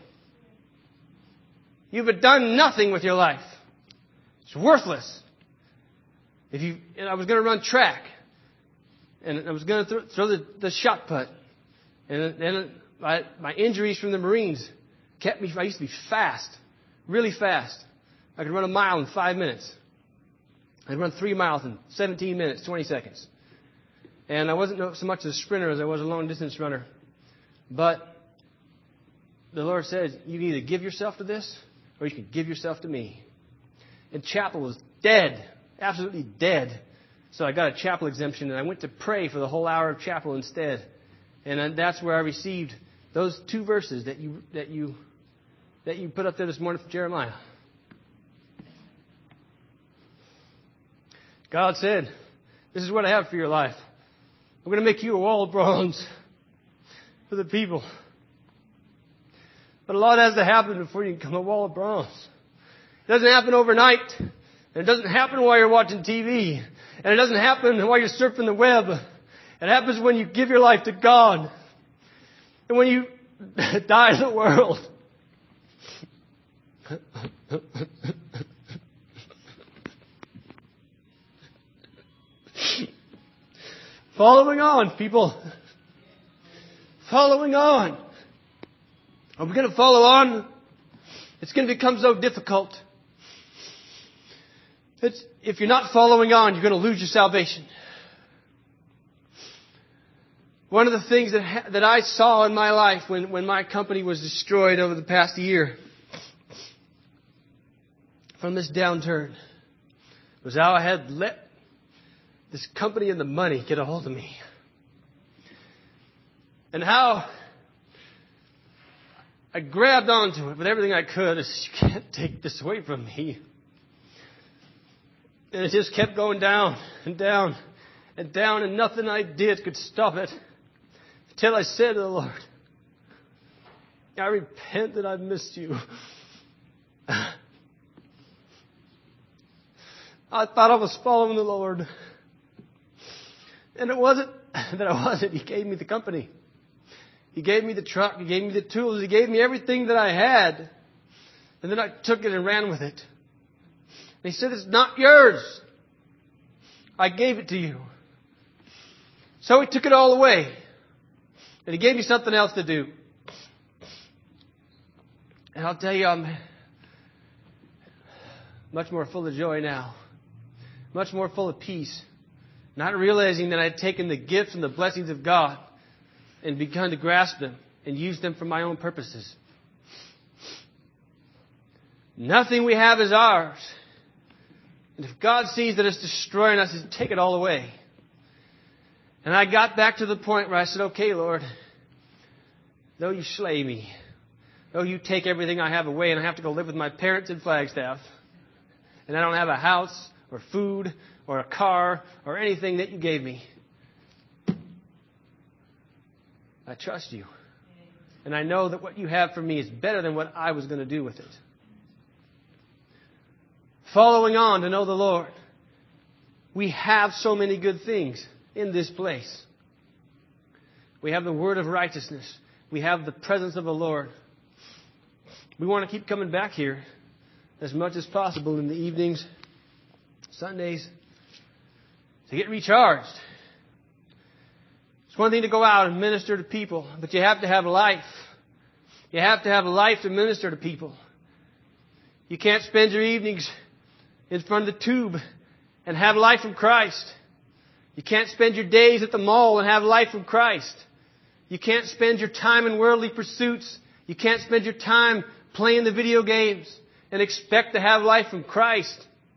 You've done nothing with your life. It's worthless. If you, and I was going to run track. And I was going to throw the, the shot put. And then my, my injuries from the Marines kept me, I used to be fast. Really fast. I could run a mile in five minutes. I'd run three miles in seventeen minutes, twenty seconds. And I wasn't so much a sprinter as I was a long distance runner. But the Lord said, you can either give yourself to this or you can give yourself to me. And chapel was dead. Absolutely dead. So I got a chapel exemption and I went to pray for the whole hour of chapel instead. And that's where I received those two verses that you that you that you put up there this morning from Jeremiah. God said, this is what I have for your life. I'm going to make you a wall of bronze for the people. But a lot has to happen before you can become a wall of bronze. It doesn't happen overnight. And it doesn't happen while you're watching T V. And it doesn't happen while you're surfing the web. It happens when you give your life to God. And when you die to the world. Following on, people. Following on. Are we going to follow on? It's going to become so difficult. It's, if you're not following on, you're going to lose your salvation. One of the things that ha- that I saw in my life when, when my company was destroyed over the past year from this downturn was how I had let this company and the money get a hold of me. And how I grabbed onto it with everything I could. As you can't take this away from me. And it just kept going down and down and down, and nothing I did could stop it. Until I said to the Lord, I repent that I've missed you. I thought I was following the Lord. And it wasn't that I wasn't. He gave me the company. He gave me the truck. He gave me the tools. He gave me everything that I had. And then I took it and ran with it. And He said, it's not yours. I gave it to you. So He took it all away. And He gave me something else to do. And I'll tell you, I'm much more full of joy now. Much more full of peace. Not realizing that I'd taken the gifts and the blessings of God and begun to grasp them and use them for my own purposes. Nothing we have is ours. And if God sees that it's destroying us, He'll take it all away. And I got back to the point where I said, okay, Lord, though you slay me, though you take everything I have away and I have to go live with my parents in Flagstaff, and I don't have a house or food or a car or anything that you gave me, I trust you. And I know that what you have for me is better than what I was going to do with it. Following on to know the Lord. We have so many good things in this place. We have the word of righteousness. We have the presence of the Lord. We want to keep coming back here as much as possible in the evenings, Sundays, to get recharged. It's one thing to go out and minister to people, but you have to have life. You have to have life to minister to people. You can't spend your evenings in front of the tube and have life from Christ. You can't spend your days at the mall and have life from Christ. You can't spend your time in worldly pursuits. You can't spend your time playing the video games and expect to have life from Christ.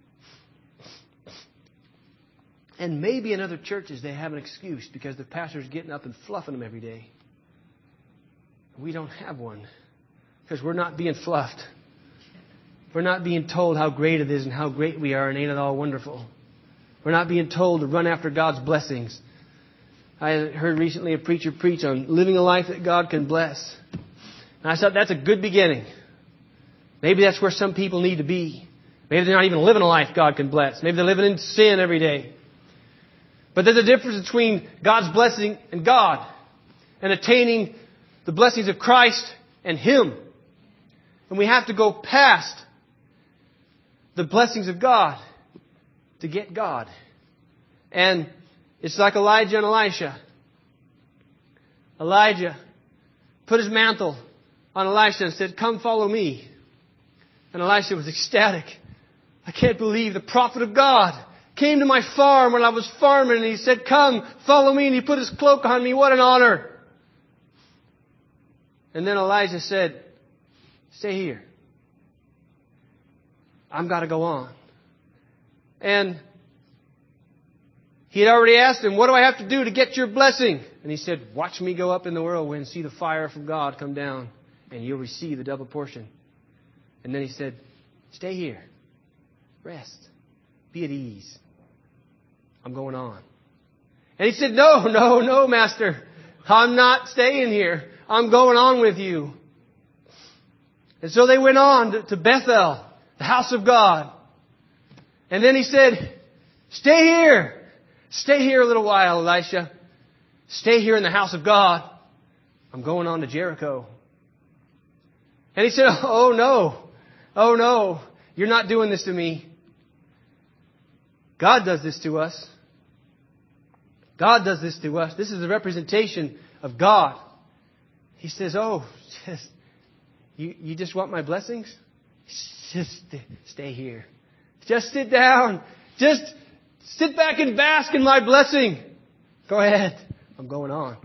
And maybe in other churches they have an excuse because the pastor's getting up and fluffing them every day. We don't have one because we're not being fluffed. We're not being told how great it is and how great we are and ain't it all wonderful. We're not being told to run after God's blessings. I heard recently a preacher preach on living a life that God can bless. And I thought that's a good beginning. Maybe that's where some people need to be. Maybe they're not even living a life God can bless. Maybe they're living in sin every day. But there's a difference between God's blessing and God and attaining the blessings of Christ and Him. And we have to go past the blessings of God to get God. And it's like Elijah and Elisha. Elijah put his mantle on Elisha and said, come follow me. And Elisha was ecstatic. I can't believe the prophet of God came to my farm when I was farming and he said, come, follow me. And he put his cloak on me. What an honor. And then Elijah said, stay here. I've got to go on. And he had already asked him, what do I have to do to get your blessing? And he said, watch me go up in the whirlwind, see the fire from God come down, and you'll receive the double portion. And then he said, stay here. Rest. Be at ease. I'm going on. And he said, no, no, no, Master. I'm not staying here. I'm going on with you. And so they went on to, to Bethel, the house of God. And then he said, stay here. Stay here a little while, Elisha. Stay here in the house of God. I'm going on to Jericho. And he said, oh no, Oh no, you're not doing this to me. God does this to us. God does this to us. This is a representation of God. He says, oh, just, you, you just want my blessings? Just stay here. Just sit down. Just sit back and bask in my blessing. Go ahead. I'm going on.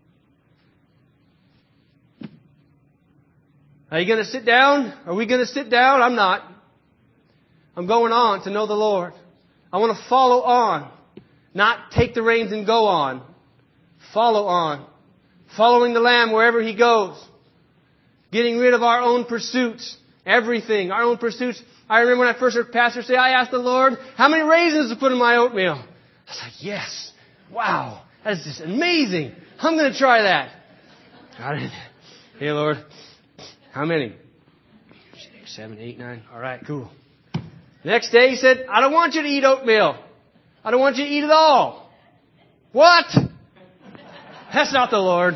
Are you going to sit down? Are we going to sit down? I'm not. I'm going on to know the Lord. I want to follow on. Not take the reins and go on. Follow on. Following the Lamb wherever He goes. Getting rid of our own pursuits. Everything. Our own pursuits. I remember when I first heard Pastor say, I asked the Lord, how many raisins to put in my oatmeal? I was like, yes. Wow. That is just amazing. I'm going to try that. Hey, Lord. How many? Six, seven, eight, nine. All right, cool. Next day He said, I don't want you to eat oatmeal. I don't want you to eat it all. What? That's not the Lord.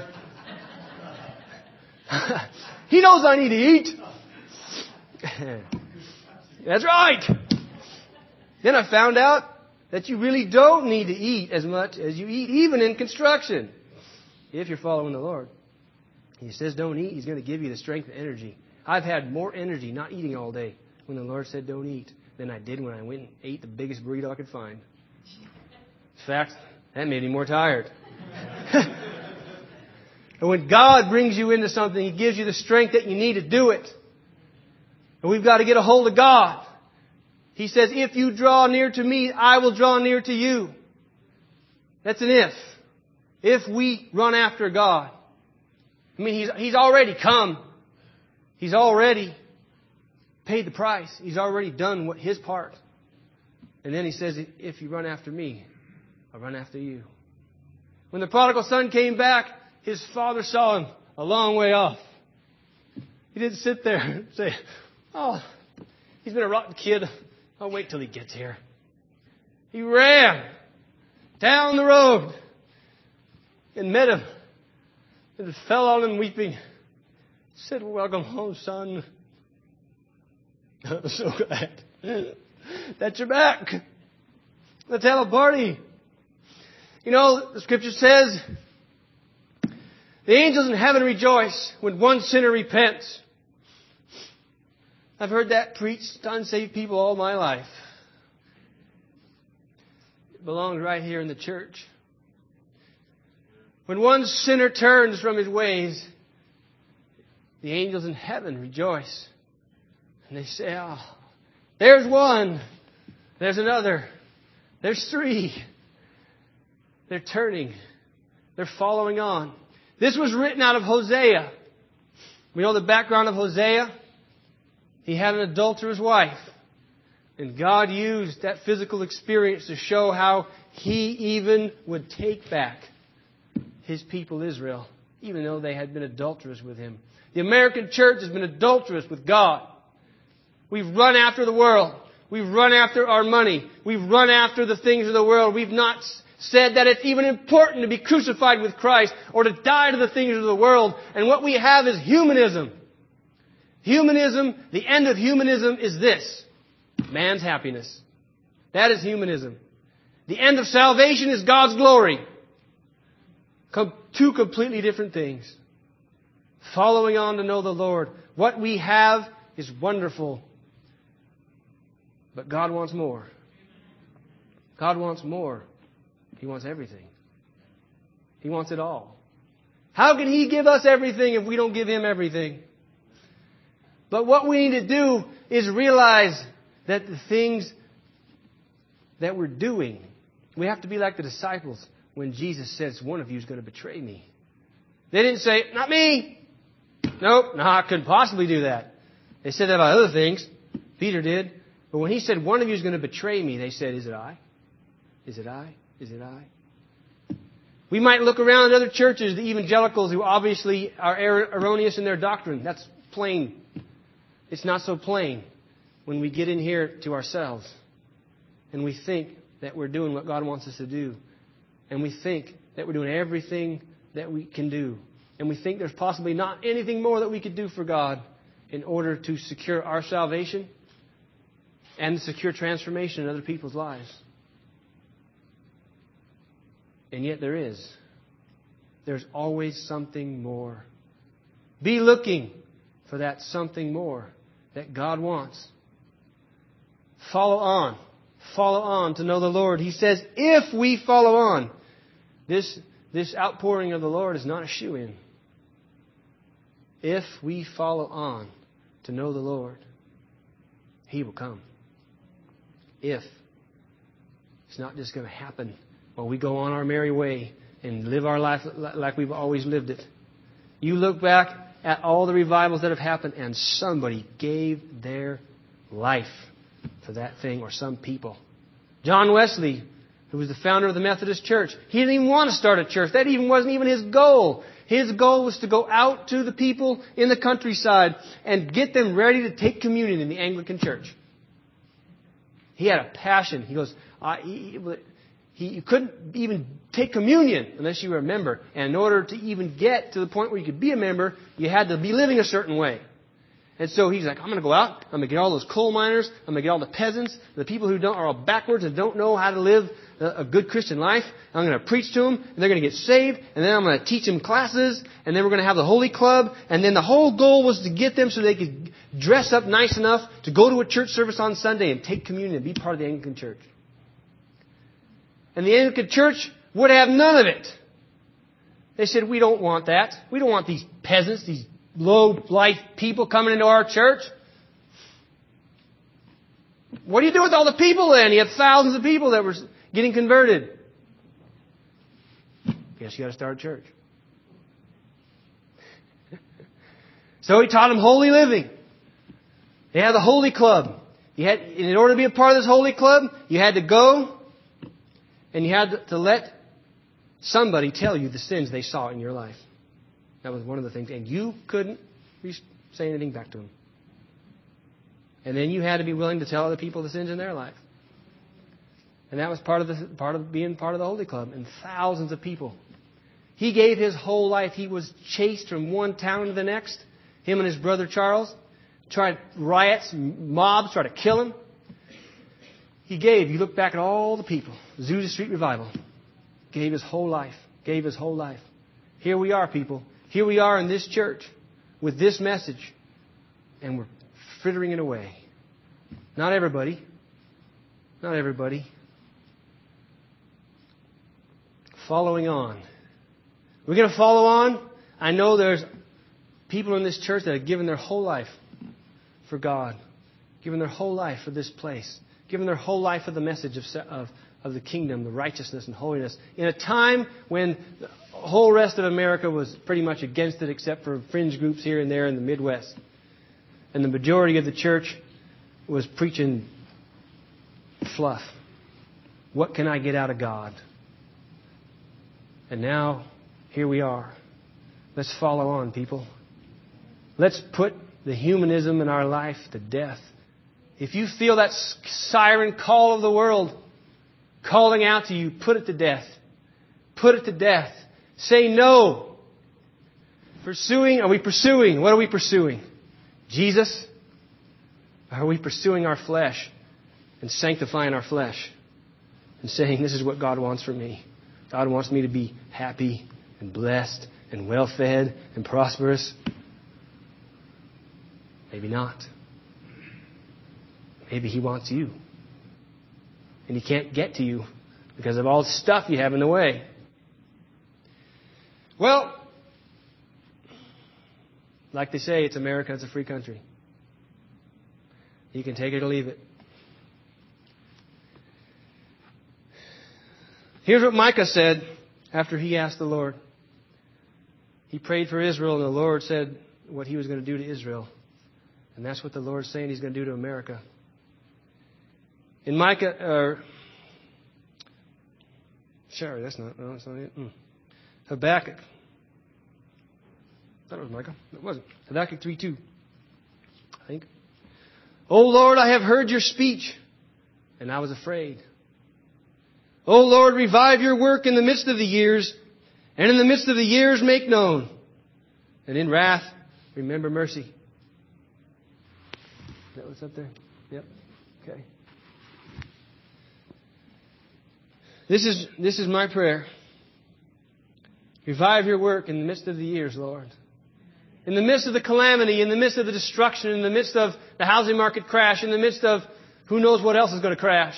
He knows I need to eat. That's right. Then I found out that you really don't need to eat as much as you eat, even in construction, if you're following the Lord. He says don't eat. He's going to give you the strength and energy. I've had more energy not eating all day when the Lord said don't eat than I did when I went and ate the biggest burrito I could find. In fact, that made me more tired. And when God brings you into something, He gives you the strength that you need to do it. And we've got to get a hold of God. He says, if you draw near to me, I will draw near to you. That's an if. If we run after God. I mean, He's, He's already come. He's already paid the price. He's already done what His part. And then He says, if you run after me, I'll run after you. When the prodigal son came back, his father saw him a long way off. He didn't sit there and say, oh, he's been a rotten kid. I'll wait till he gets here. He ran down the road and met him and fell on him weeping. Said, welcome home, son. I'm so glad that you're back. Let's have a party. You know, the Scripture says, the angels in heaven rejoice when one sinner repents. I've heard that preached to unsaved people all my life. It belongs right here in the church. When one sinner turns from his ways, the angels in heaven rejoice. And they say, oh, there's one. There's another. There's three. They're turning. They're following on. This was written out of Hosea. We know the background of Hosea. He had an adulterous wife. And God used that physical experience to show how He even would take back His people Israel, even though they had been adulterous with Him. The American church has been adulterous with God. We've run after the world. We've run after our money. We've run after the things of the world. We've not said that it's even important to be crucified with Christ or to die to the things of the world. And what we have is humanism. Humanism, the end of humanism is this: man's happiness. That is humanism. The end of salvation is God's glory. Com- two completely different things. Following on to know the Lord. What we have is wonderful. But God wants more. God wants more. He wants everything. He wants it all. How can He give us everything if we don't give Him everything? But what we need to do is realize that the things that we're doing, we have to be like the disciples when Jesus says, one of you is going to betray me. They didn't say, not me. Nope, no, I couldn't possibly do that. They said that about other things. Peter did. But when He said, one of you is going to betray me, they said, is it I? Is it I? Is it I? We might look around at other churches, the evangelicals, who obviously are er- erroneous in their doctrine. That's plain. It's not so plain when we get in here to ourselves and we think that we're doing what God wants us to do. And we think that we're doing everything that we can do. And we think there's possibly not anything more that we could do for God. in order to secure our salvation and secure transformation in other people's lives. And yet there is. There's always something more. Be looking for that something more that God wants. Follow on. Follow on to know the Lord. He says, if we follow on, this, this outpouring of the Lord is not a shoo-in. If we follow on to know the Lord, He will come. If. It's not just going to happen while we go on our merry way and live our life like we've always lived it. You look back at all the revivals that have happened and somebody gave their life for that thing or some people. John Wesley, who was the founder of the Methodist Church, he didn't even want to start a church. That even wasn't even his goal. His goal was to go out to the people in the countryside and get them ready to take communion in the Anglican Church. He had a passion. He goes, I, he, he couldn't even take communion unless you were a member. And in order to even get to the point where you could be a member, you had to be living a certain way. And so he's like, I'm going to go out. I'm going to get all those coal miners. I'm going to get all the peasants, the people who don't are all backwards and don't know how to live a good Christian life. I'm going to preach to them, and they're going to get saved. And then I'm going to teach them classes, and then we're going to have the Holy Club. And then the whole goal was to get them so they could dress up nice enough to go to a church service on Sunday and take communion and be part of the Anglican Church. And the Anglican Church would have none of it. They said, we don't want that. We don't want these peasants, these low-life people coming into our church. What do you do with all the people then? You had thousands of people that were getting converted. Guess you got to start a church. So he taught them holy living. They had the Holy Club. You had, in order to be a part of this Holy Club, you had to go and you had to let somebody tell you the sins they saw in your life. That was one of the things. And you couldn't say anything back to them. And then you had to be willing to tell other people the sins in their life. And that was part of the part of being part of the Holy Club. And thousands of people. He gave his whole life. He was chased from one town to the next. Him and his brother Charles. Tried riots, mobs tried to kill him. He gave. You look back at all the people. Azusa Street Revival. Gave his whole life. Gave his whole life. Here we are, people. Here we are in this church with this message. And we're frittering it away. Not everybody. Not everybody. Following on. We're going to follow on. I know there's people in this church that have given their whole life for God. Given their whole life for this place. Given their whole life for the message of, of, of the kingdom, the righteousness and holiness. In a time when the whole rest of America was pretty much against it except for fringe groups here and there in the Midwest. And the majority of the church was preaching fluff. What can I get out of God? And now, here we are. Let's follow on, people. Let's put the humanism in our life to death. If you feel that siren call of the world calling out to you, put it to death. Put it to death. Say no. Pursuing, are we pursuing? What are we pursuing? Jesus? Or are we pursuing our flesh and sanctifying our flesh and saying, this is what God wants for me. God wants me to be happy and blessed and well-fed and prosperous. Maybe not. Maybe He wants you. And He can't get to you because of all the stuff you have in the way. Well, like they say, it's America, it's a free country. You can take it or leave it. Here's what Micah said after he asked the Lord. He prayed for Israel, and the Lord said what He was going to do to Israel. And that's what the Lord's saying He's going to do to America. In Micah, uh, sorry, that's not, no, that's not it. Mm. Habakkuk. I thought it was Micah. It wasn't. Habakkuk three two, I think. O Lord, I have heard your speech, and I was afraid. O Lord, revive your work in the midst of the years, and in the midst of the years make known. And in wrath, remember mercy. that what's up there? Yep. Okay. This is this is my prayer. Revive your work in the midst of the years, Lord. In the midst of the calamity, in the midst of the destruction, in the midst of the housing market crash, in the midst of who knows what else is going to crash.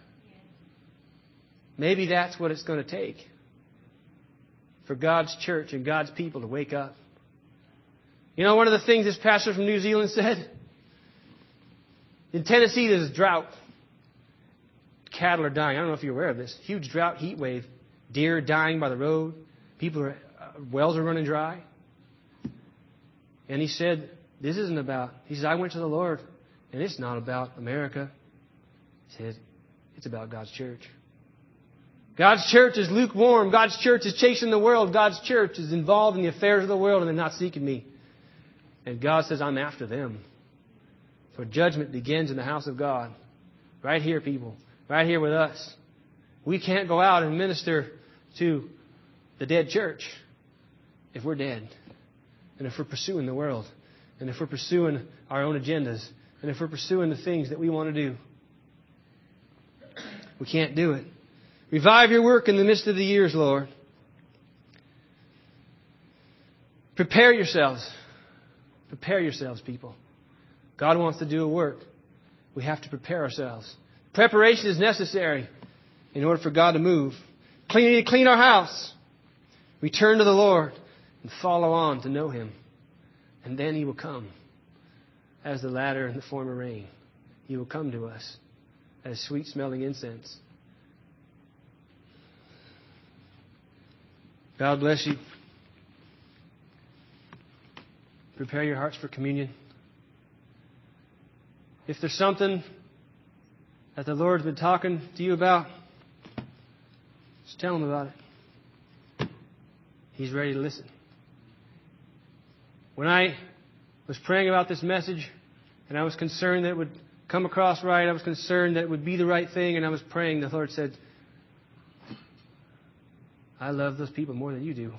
Maybe that's what it's going to take for God's church and God's people to wake up. You know, one of the things this pastor from New Zealand said, in Tennessee there's a drought. Cattle are dying. I don't know if you're aware of this. Huge drought, heat wave. Deer are dying by the road. People are, uh, wells are running dry. And he said, this isn't about, he said, I went to the Lord, and it's not about America. He said, it's about God's church. God's church is lukewarm. God's church is chasing the world. God's church is involved in the affairs of the world, and they're not seeking me. And God says, I'm after them. For judgment begins in the house of God. Right here, people. Right here with us. We can't go out and minister to the dead church if we're dead. And if we're pursuing the world. And if we're pursuing our own agendas. And if we're pursuing the things that we want to do. We can't do it. Revive your work in the midst of the years, Lord. Prepare yourselves. Prepare yourselves, people. God wants to do a work. We have to prepare ourselves. Preparation is necessary in order for God to move. Clean, clean our house. Return to the Lord and follow on to know Him. And then He will come as the latter and the former rain. He will come to us as sweet-smelling incense. God bless you. Prepare your hearts for communion. If there's something that the Lord's been talking to you about, just tell Him about it. He's ready to listen. When I was praying about this message, and I was concerned that it would come across right, I was concerned that it would be the right thing, and I was praying, the Lord said, I love those people more than you do.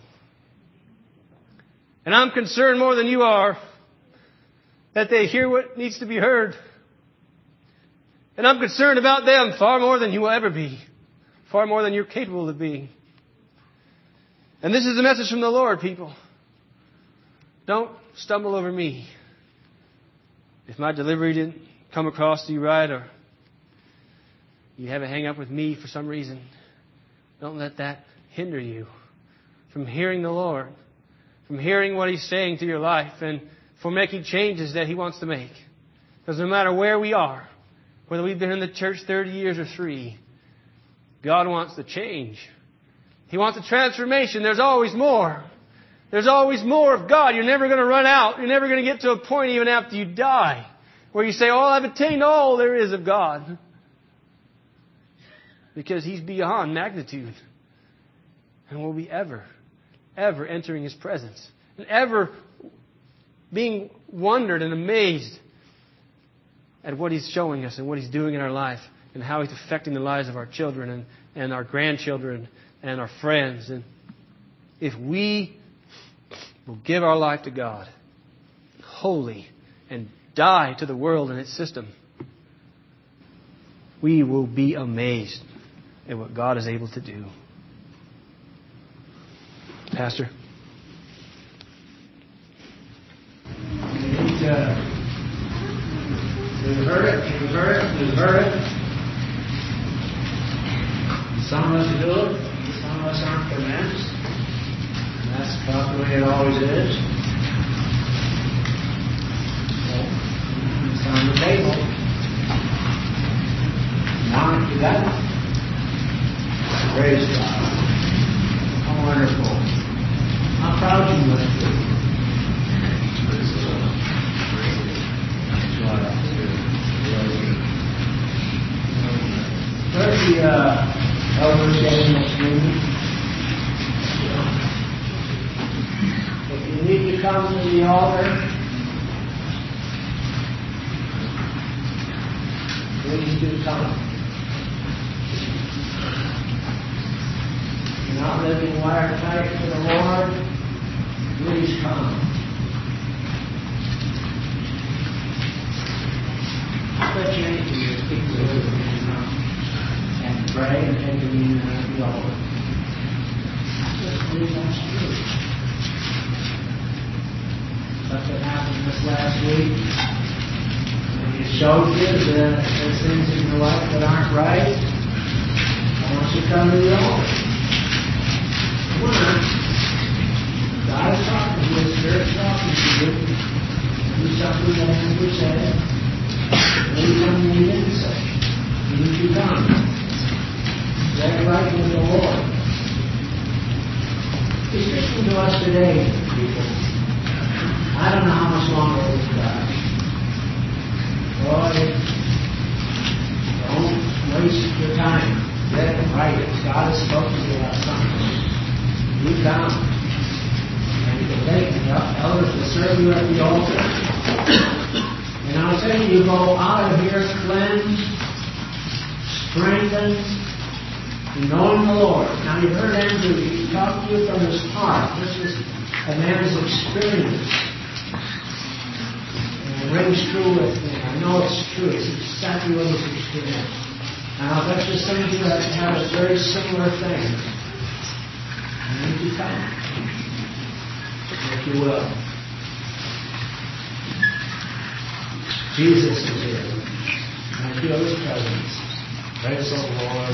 And I'm concerned more than you are that they hear what needs to be heard. And I'm concerned about them far more than you will ever be. Far more than you're capable of being. And this is the message from the Lord, people. Don't stumble over me. If my delivery didn't come across to you right, or you have a hang up with me for some reason, don't let that hinder you from hearing the Lord, from hearing what He's saying to your life, and for making changes that He wants to make. Because no matter where we are, whether we've been in the church thirty years or three, God wants to change. He wants a transformation. There's always more. There's always more of God. You're never going to run out. You're never going to get to a point even after you die where you say, oh, I've attained all there is of God. Because He's beyond magnitude. And will be ever, ever entering His presence. And ever being wondered and amazed at what He's showing us and what He's doing in our life. And how He's affecting the lives of our children and, and our grandchildren and our friends. And if we will give our life to God, wholly, and die to the world and its system, we will be amazed at what God is able to do. Pastor? You've heard it, you've heard it, you've heard it. Some of us do it, some of us aren't convinced. And that's about the way it always is. So, it's on the table. Now that you got it, praise God. How wonderful. How proud you must be. Where's the uh, elders getting this meeting? If you need to come to the altar, please do come. If you're not living wired tight to the Lord, please come. communion at the altar. Just believe that's true. Something happened this last week. And He showed you that there's things in your life that aren't right. I want you to come to the altar. Come on. God is talking to you. The Spirit's talking to you. Do something that Andrew said. Maybe something you didn't say. You need to come. Get right with the Lord. He's speaking to us today, people. I don't know how much longer we've got. Boy, don't waste your time. Get it right. God has spoken to you about something. You come. And you can take the elders to serve you at the altar. And I'll tell you, you go out of here cleansed, strengthened, knowing the Lord. Now you heard Andrew, he talked to you from his heart. This is a man's experience. And it rings true with me. I know it's true. It's exactly what he's experienced. Now I bet you some of you have had a very similar thing. You need to come. If you will. Jesus is here. And I feel His presence. Praise the Lord.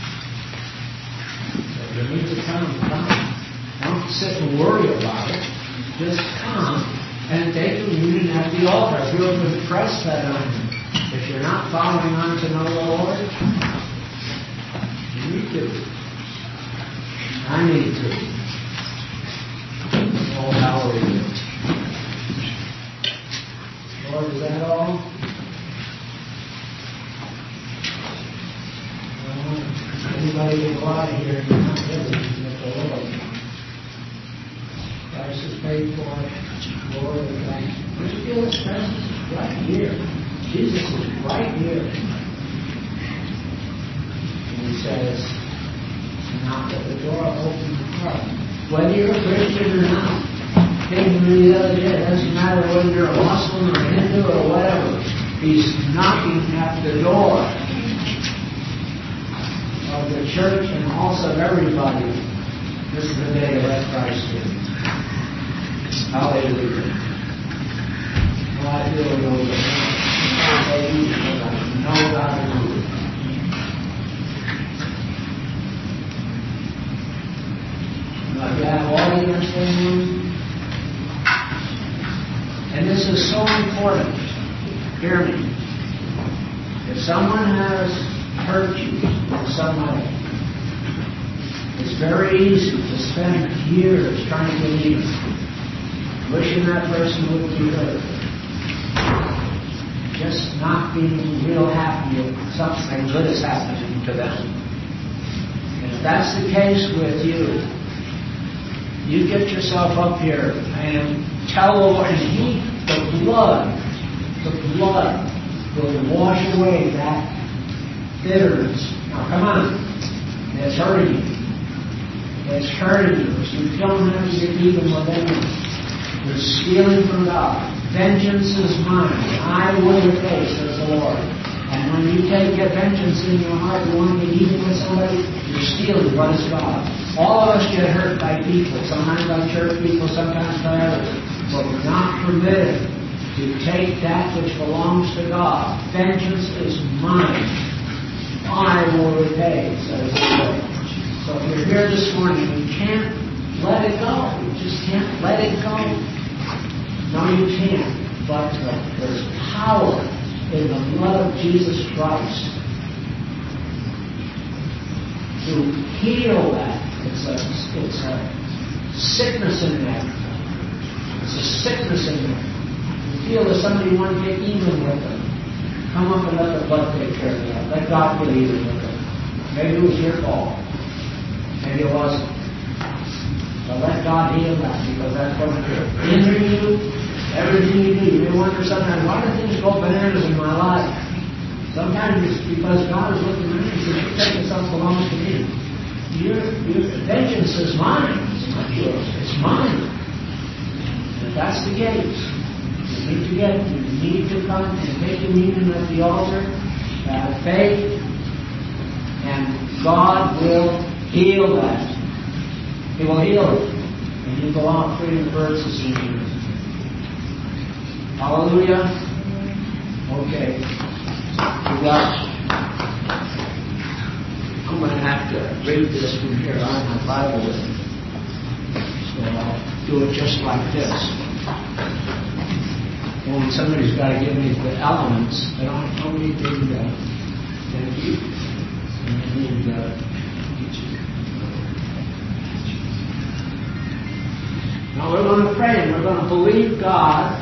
You need to come. Come. Don't sit and worry about it. Just come and take communion at the altar. If you have impressed that on you. If you're not following on to know the Lord, you need to. I need to. Oh, hallelujah. Lord, is that all? Well, anybody get quiet here and you're not living with the Lord. Christ has paid for it. Lord, we thank you. But you feel His presence right here. Jesus is right here. And He says, knock at the door, open the heart. Whether you're a Christian or not, came to me the other day, it doesn't matter whether you're a Muslim or a Hindu or whatever. He's knocking at the door of the church and also of everybody. This is the day to let Christ in. Hallelujah. Well, I feel it over there. No God is good. Now, if you have audience in, and this is so important. Hear me. If someone has hurt you in some way, it's very easy to spend years trying to get even, wishing that person would be hurt, just not being real happy if something good is happening to them. And if that's the case with you, you get yourself up here and tell the Lord, and He, the blood, the blood will wash away that bitterness. Now come on. It's hurting you. It's hurting you. You don't have to get even with anyone. You're stealing from God. Vengeance is mine. I will repay, says the Lord. And when you take a vengeance in your heart, you want to get even with somebody, you're stealing what is God. All of us get hurt by people, sometimes by church people, sometimes by others. But we're not permitted to take that which belongs to God. Vengeance is mine. I will repay, says the Lord. So if you're here this morning, you can't let it go. You just can't let it go. No, you can't. But uh, there's power in the blood of Jesus Christ to heal that. It's a, it's a sickness in there. It's a sickness in there. You feel that somebody wants to get even with them. Come up and let the blood take care of that. Let God get even with them. Maybe it was your fault. Maybe it wasn't. But let God heal that, because that's what it is. Injuring you, everything you do. You may wonder sometimes, why do things go bananas in my life? Sometimes it's because God is looking at me and says, you're taking something that belongs to me. Your, your vengeance is mine. It's not yours. It's mine. If that's the case, you need to get, you need to come and take communion at the altar, have faith, And God will heal that. He will heal it. And you go out free of the birds to see you. Hallelujah. Okay. We got. I'm going to have to read this from here. I have my Bible with me. So I'll do it just like this. Only somebody's got to give me the elements. I don't, don't need to do that. Thank you. And I need uh, now we're going to pray and we're going to believe God.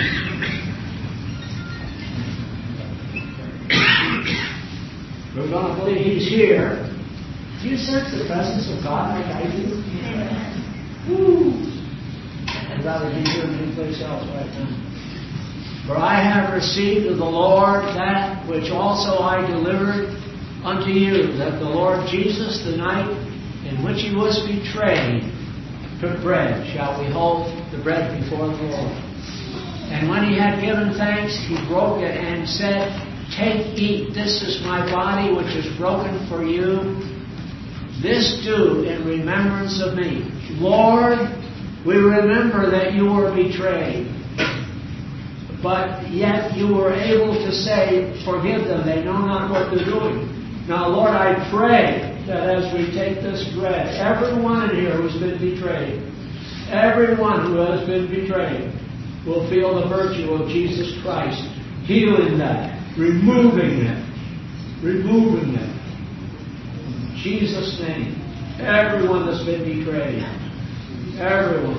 We're going to believe He's here. Do you sense the presence of God like I do? Yeah. Woo! I'd rather be here than any place else right now. For I have received of the Lord that which also I delivered unto you, that the Lord Jesus, the night in which He was betrayed, took bread. Shall we hold the bread before the Lord? And when He had given thanks, He broke it and said, Take, eat, this is my body which is broken for you. This do in remembrance of me. Lord, we remember that you were betrayed, but yet you were able to say, Forgive them, they know not what they're doing. Now, Lord, I pray that as we take this bread, everyone in here who's been betrayed, everyone who has been betrayed, will feel the virtue of Jesus Christ, healing that, removing that, removing that. In Jesus' name, everyone that's been betrayed, everyone.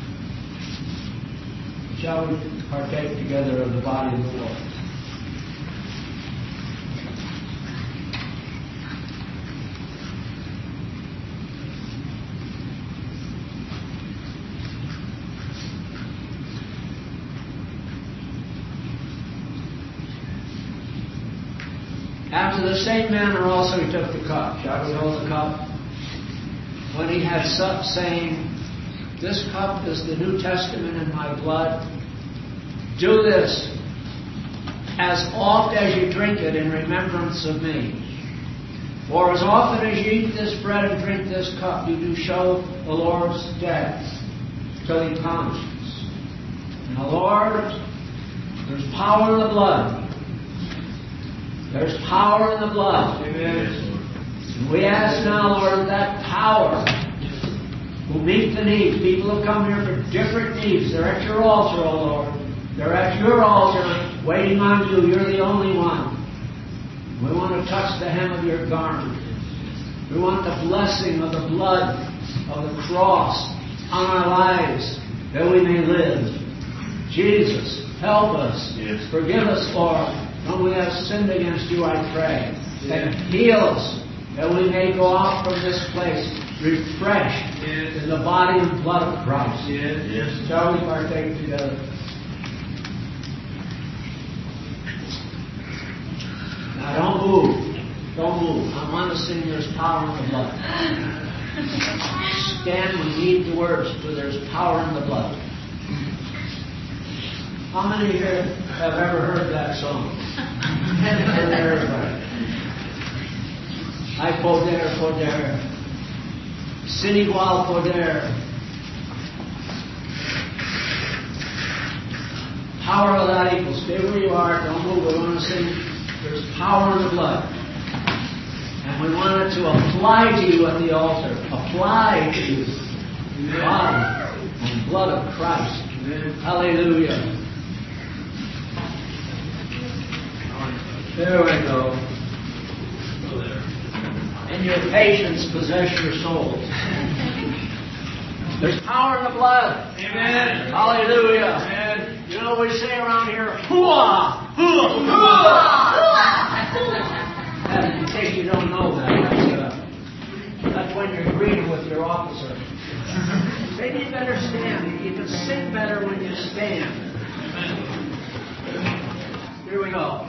Shall we partake together of the body of the Lord? After the same manner also He took the cup. Shall we hold the cup? When He had supped, saying, This cup is the New Testament in my blood. Do this as oft as you drink it in remembrance of me. For as often as you eat this bread and drink this cup, you do show the Lord's death till He comes. And the Lord, there's power in the blood. There's power in the blood. Amen. We ask now, Lord, that power will meet the needs. People have come here for different needs. They're at your altar, O Lord. They're at your altar, waiting on you. You're the only one. We want to touch the hem of your garment. We want the blessing of the blood of the cross on our lives, that we may live. Jesus, help us. Yes. Forgive us, Lord, when we have sinned against you, I pray. Yes. And heal us, that we may go out from this place refreshed yes. in the body and blood of Christ. Yes. Yes. Shall we partake together? Now don't move. Don't move. I want to sing There's Power in the Blood. Stand, we need the words, for there's power in the blood. How many here have ever heard that song? Everybody. I poder, poder. Sin igual poder. Power of that equal. Stay where you are. Don't move. We want to sing There's Power in the Blood. And we want it to apply to you at the altar. Apply to you. The body and blood of Christ. Amen. Hallelujah. There we go. And your patience possess your souls. There's power in the blood. Amen. Hallelujah. Amen. You know what we say around here? Hooah! Hooah! Hooah! In case you don't know that, that's, uh, that's when you're greeting with your officer. Maybe you better stand. You can sing better when you stand. Here we go.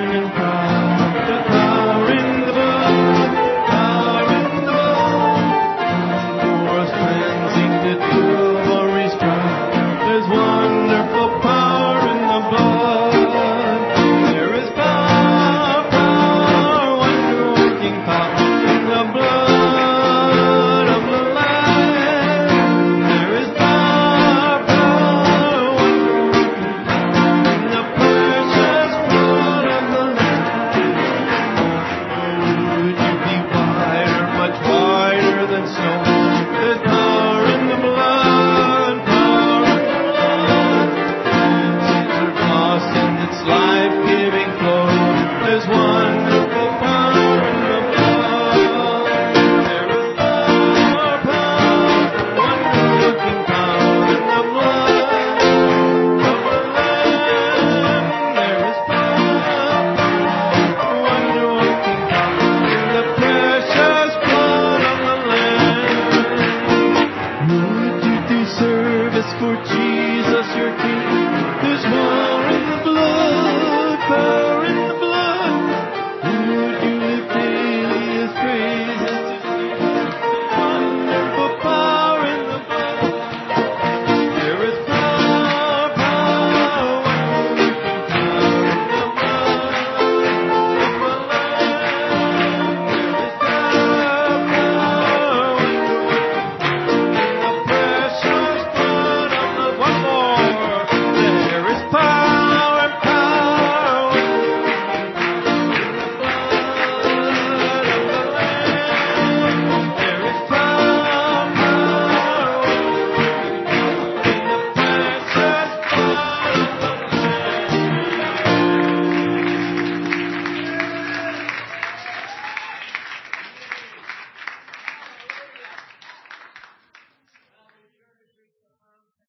am